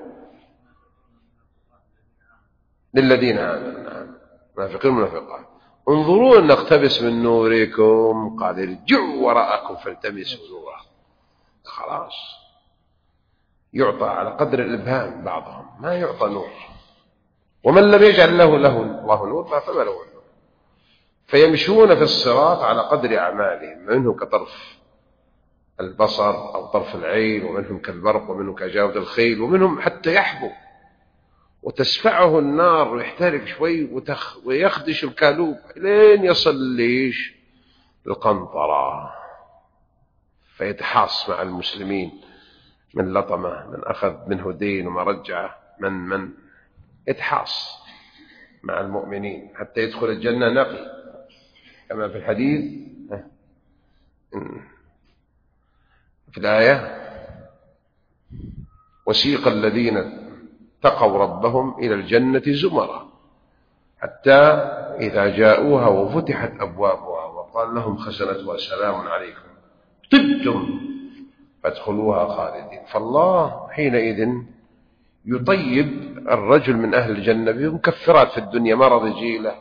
للذين آمنوا، نعم، منافقين منافقات، انظرونا نقتبس من نوركم، قال ارجعوا وراءكم فالتمسوا نورا. خلاص يعطى على قدر الإبهام، بعضهم ما يعطى نور، ومن لم يجعل له الله نور فما له نور. فيمشون في الصراط على قدر أعمالهم، منهم كطرف البصر أو طرف العين، ومنهم كالبرق، ومنهم كجاود الخيل، ومنهم حتى يحبو وتسفعه النار ويحترق شوي ويخدش الكالوب لين يصل ليش القنطرة، فيتحاص مع المسلمين من لطمة، من أخذ منه دين وما رجعه، من يتحاص مع المؤمنين حتى يدخل الجنة نقي، كما في الحديث في الآية وسيق الذين اتقوا ربهم إلى الجنة زمرا حتى إذا جاءوها وفتحت أبوابها وقال لهم خزنتها سلام عليكم طبتم فادخلوها خالدين. فالله حينئذ يطيب الرجل من أهل الجنة بمكفرات في الدنيا، مرض يجيله،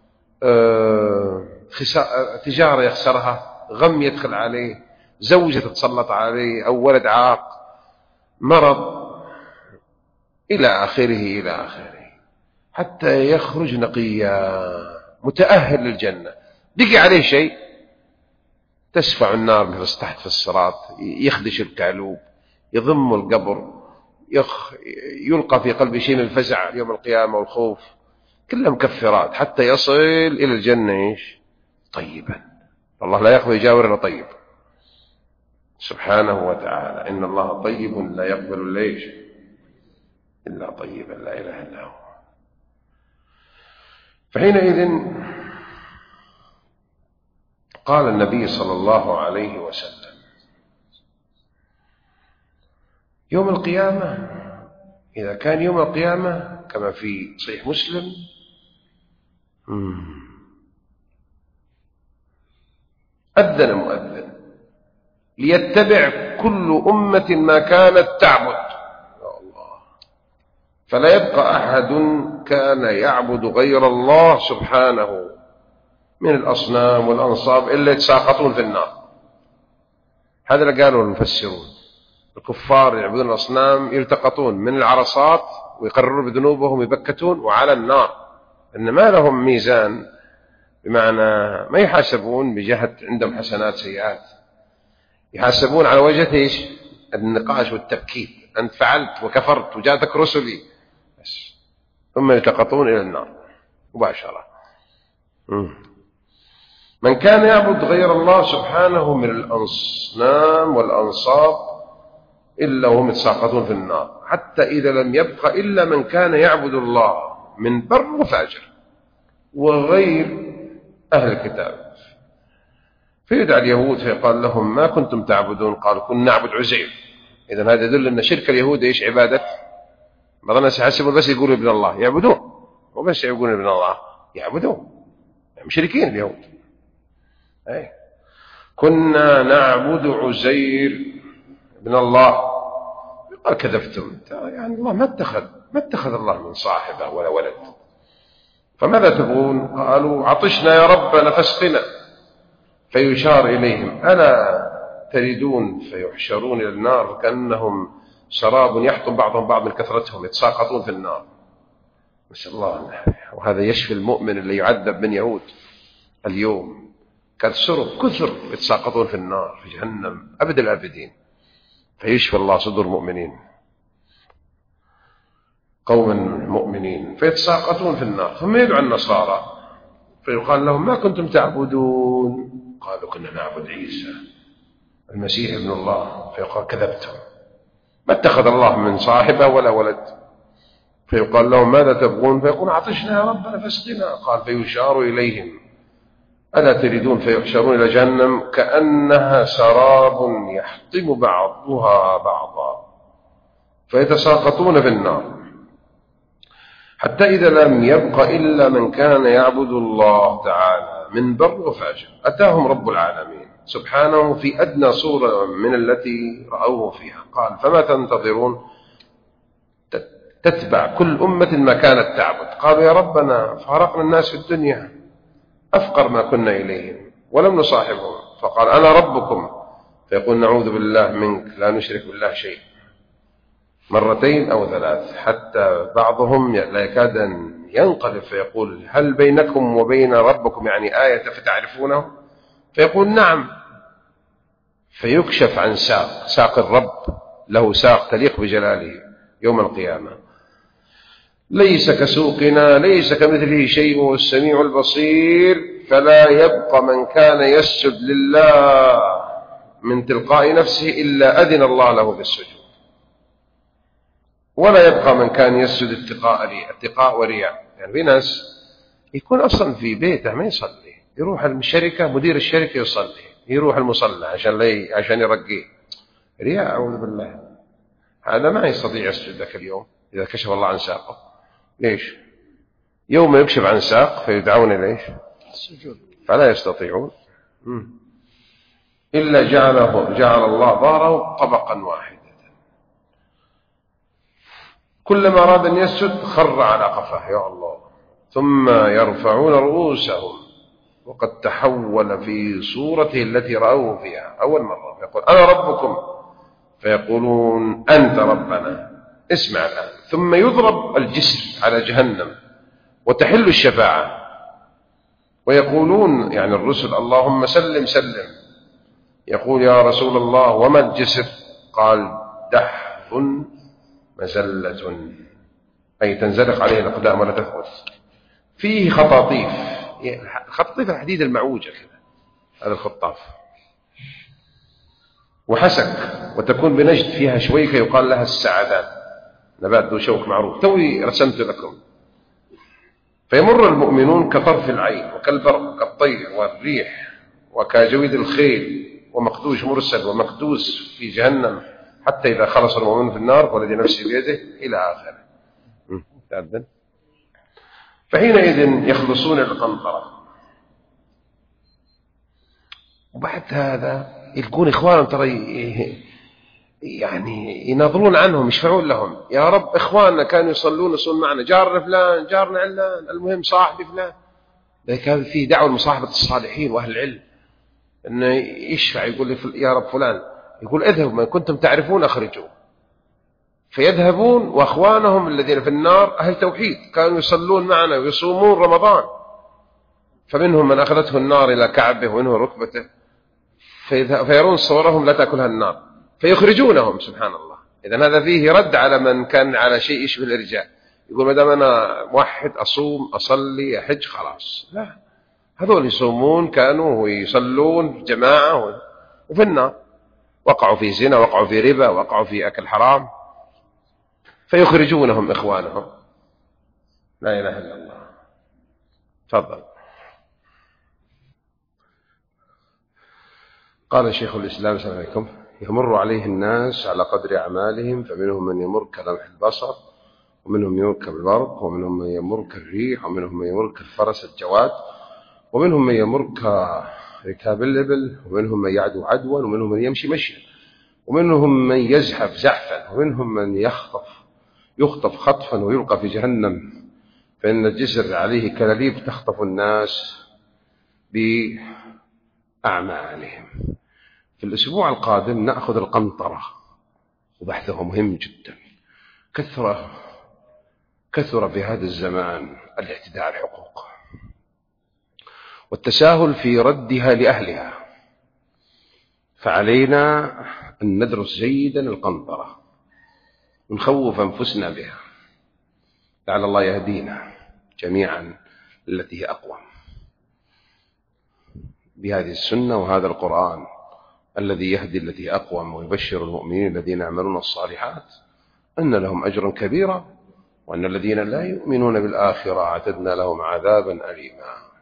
تجارة يخسرها، غم يدخل عليه، زوجة تتسلط عليه، أو ولد عاق، مرض، إلى آخره حتى يخرج نقيا متأهل للجنة. بقي عليه شيء تسفع النار من تحت في الصراط، يخدش الكالوب، يضم القبر، يلقى في قلبه شيء من الفزع يوم القيامة والخوف، كلها مكفرات حتى يصل إلى الجنة إيش؟ طيبا. الله لا يقبل يجاور إلا طيب. سبحانه وتعالى. إن الله طيب لا يقبل ليش إلا طيبا، لا إله إلا هو. فحينئذ قال النبي صلى الله عليه وسلم يوم القيامة، إذا كان يوم القيامة كما في صحيح مسلم أذن مؤذن ليتبع كل أمة ما كانت تعبد، فلا يبقى أحد كان يعبد غير الله سبحانه من الأصنام والأنصاب إلا يتساقطون في النار. هذا اللي قالوا المفسرون. الكفار يعبدون الأصنام يلتقطون من العرصات ويقررون بذنوبهم يبكتون وعلى النار، إن ما لهم ميزان، بمعنى ما يحاسبون بجهة عندهم حسنات سيئات، يحاسبون على وجه إيش؟ النقاش والتبكيت، أنت فعلت وكفرت وجاتك رسلي بس، ثم يلتقطون إلى النار مباشرة. من كان يعبد غير الله سبحانه من الأصنام والأنصاب إلا هم يتساقطون في النار، حتى إذا لم يبق إلا من كان يعبد الله من بر وفاجر وغير أهل الكتاب، فيدعى اليهود فيقال لهم ما كنتم تعبدون؟ قالوا كنا نعبد عزير. إذن هذا يدل أن شرك اليهود إيش؟ عبادة. بعض الناس يحسبون بس يقولوا ابن الله، يعبدوه، وبس يقولون ابن الله يعبدوه، مشركين اليهود. أي كنا نعبد عزير ابن الله. قال كذبتم، يعني الله ما اتخذ الله من صاحبه ولا ولد، فماذا تبغون؟ قالوا عطشنا يا ربنا فاسقنا، فيشار إليهم ألا تريدون فيحشرون إلى النار كأنهم شراب يحطم بعضهم بعض من كثرتهم، يتساقطون في النار، نسأل الله. وهذا يشفي المؤمن اللي يعذب من يهود اليوم، كثر يتساقطون في النار في جهنم أبد الآبدين، فيشفي الله صدور المؤمنين، قوم مؤمنين فيتساقطون في النار. ثم يدعو النصارى فيقال لهم ما كنتم تعبدون؟ قالوا كنا نعبد عيسى المسيح ابن الله. فيقال كذبتم، ما اتخذ الله من صاحبه ولا ولد. فيقال لهم ماذا تبغون؟ فيقول عطشنا يا ربنا فاسقنا. قال فيشار إليهم ألا تريدون فيحشرون إلى جهنم كأنها سراب يحطم بعضها بعضا، فيتساقطون في النار، حتى إذا لم يبق إلا من كان يعبد الله تعالى من بر وفاجر أتاهم رب العالمين سبحانه في أدنى صورة من التي رأوه فيها. قال فما تنتظرون؟ تتبع كل أمة ما كانت تعبد. قالوا يا ربنا فارقنا الناس في الدنيا أفقر ما كنا إليهم ولم نصاحبهم. فقال أنا ربكم، فيقول نعوذ بالله منك لا نشرك بالله شيء، مرتين أو ثلاث، حتى بعضهم لا يكاد أن ينقلب فيقول هل بينكم وبين ربكم يعني آية فتعرفونه؟ فيقول نعم. فيكشف عن ساق الرب، له ساق تليق بجلاله يوم القيامة، ليس كسوقنا، ليس كمثله شيء، وهو السميع البصير. فلا يبقى من كان يسجد لله من تلقاء نفسه إلا أذن الله له بالسجود، ولا يبقى من كان يسجد اتقاء ورياء. يعني في ناس يكون أصلا في بيته ما يصلي، يروح الشركة مدير الشركة يصلي، يروح المصلى عشان يرقيه، رياء أعوذ بالله. هذا ما يستطيع يسجد ذاك اليوم إذا كشف الله عن ساقه. ليش؟ يوم يكشف عن ساق فيدعون ليش؟ السجود، فلا يستطيعون إلا جعل الله ظهره طبقا واحدا، كلما أراد أن يسجد خر على قفاه يا الله، ثم يرفعون رؤوسهم وقد تحول في صورته التي رأوه فيها أول مرة، يقول أنا ربكم، فيقولون أنت ربنا. اسمع الآن. ثم يضرب الجسر على جهنم وتحل الشفاعة، ويقولون يعني الرسل اللهم سلم سلم. يقول يا رسول الله وما الجسر؟ قال دحف مزلة، أي تنزلق عليه الأقدام ولا تثبت، فيه خطاطيف، خطاطيف الحديد المعوجة كذا، هذا الخطاف. وحسك، وتكون بنجد فيها شويكة يقال لها السعدان، نبات ذو شوك معروف توي رسمت لكم. فيمر المؤمنون كطرف العين وكالبرق وكالطير والريح وكجويد الخيل ومقدوش مرسل ومقدوس في جهنم، حتى إذا خلص المؤمن في النار والذي نفسي بيده إلى آخره. فحينئذ يخلصون القنطرة. وبعد هذا يلقون إخوانهم ترى يعني يناظرون عنهم، يشفعون لهم، يا رب إخواننا كانوا يصلون معنا، جارنا فلان، جارنا علان، المهم صاحبي فلان. كان فيه دعوة لمصاحبة الصالحين وأهل العلم، أنه يشفع يقول لي يا رب فلان، يقول اذهبوا من كنتم تعرفون أخرجوا. فيذهبون وأخوانهم الذين في النار أهل توحيد كانوا يصلون معنا ويصومون رمضان، فمنهم من أخذته النار إلى كعبه ومنه ركبته، فيرون صورهم لا تأكلها النار فيخرجونهم. سبحان الله. إذن هذا فيه رد على من كان على شيء يشبه الإرجاء، يقول ما دام أنا موحد أصوم أصلي أحج خلاص. لا، هذول يصومون كانوا ويصلون جماعة وفي النار، وقعوا في زنا، وقعوا في ربا، وقعوا في أكل حرام، فيخرجونهم إخوانهم. لا إله إلا الله. تفضل. قال شيخ الإسلام السلام عليكم: يمر عليه الناس على قدر أعمالهم، فمنهم من يمر كلمح البصر، ومنهم من يمر كالبرق، ومنهم من يمر كالريح، ومنهم من يمر كالفرس الجواد، ومنهم من يمر كركاب الإبل، ومنهم من يعدو عدوا، ومنهم من يمشي مشيا، ومنهم من يزحف زحفا، ومنهم من يخطف خطفا ويلقى في جهنم، فإن الجسر عليه كلاليب تخطف الناس بأعمالهم. في الأسبوع القادم نأخذ القنطرة، وبحثه مهم جدا. كثر في هذا الزمان الاعتداء على الحقوق والتساهل في ردها لأهلها، فعلينا أن ندرس جيدا القنطرة ونخوف أنفسنا بها، لعل الله يهدينا جميعا التي هي أقوى بهذه السنة وهذا القرآن الذي يهدي التي هي أقوم، ويبشر المؤمنين الذين يعملون الصالحات أن لهم أجرا كبيرا، وأن الذين لا يؤمنون بالآخرة اعتدنا لهم عذابا أليما.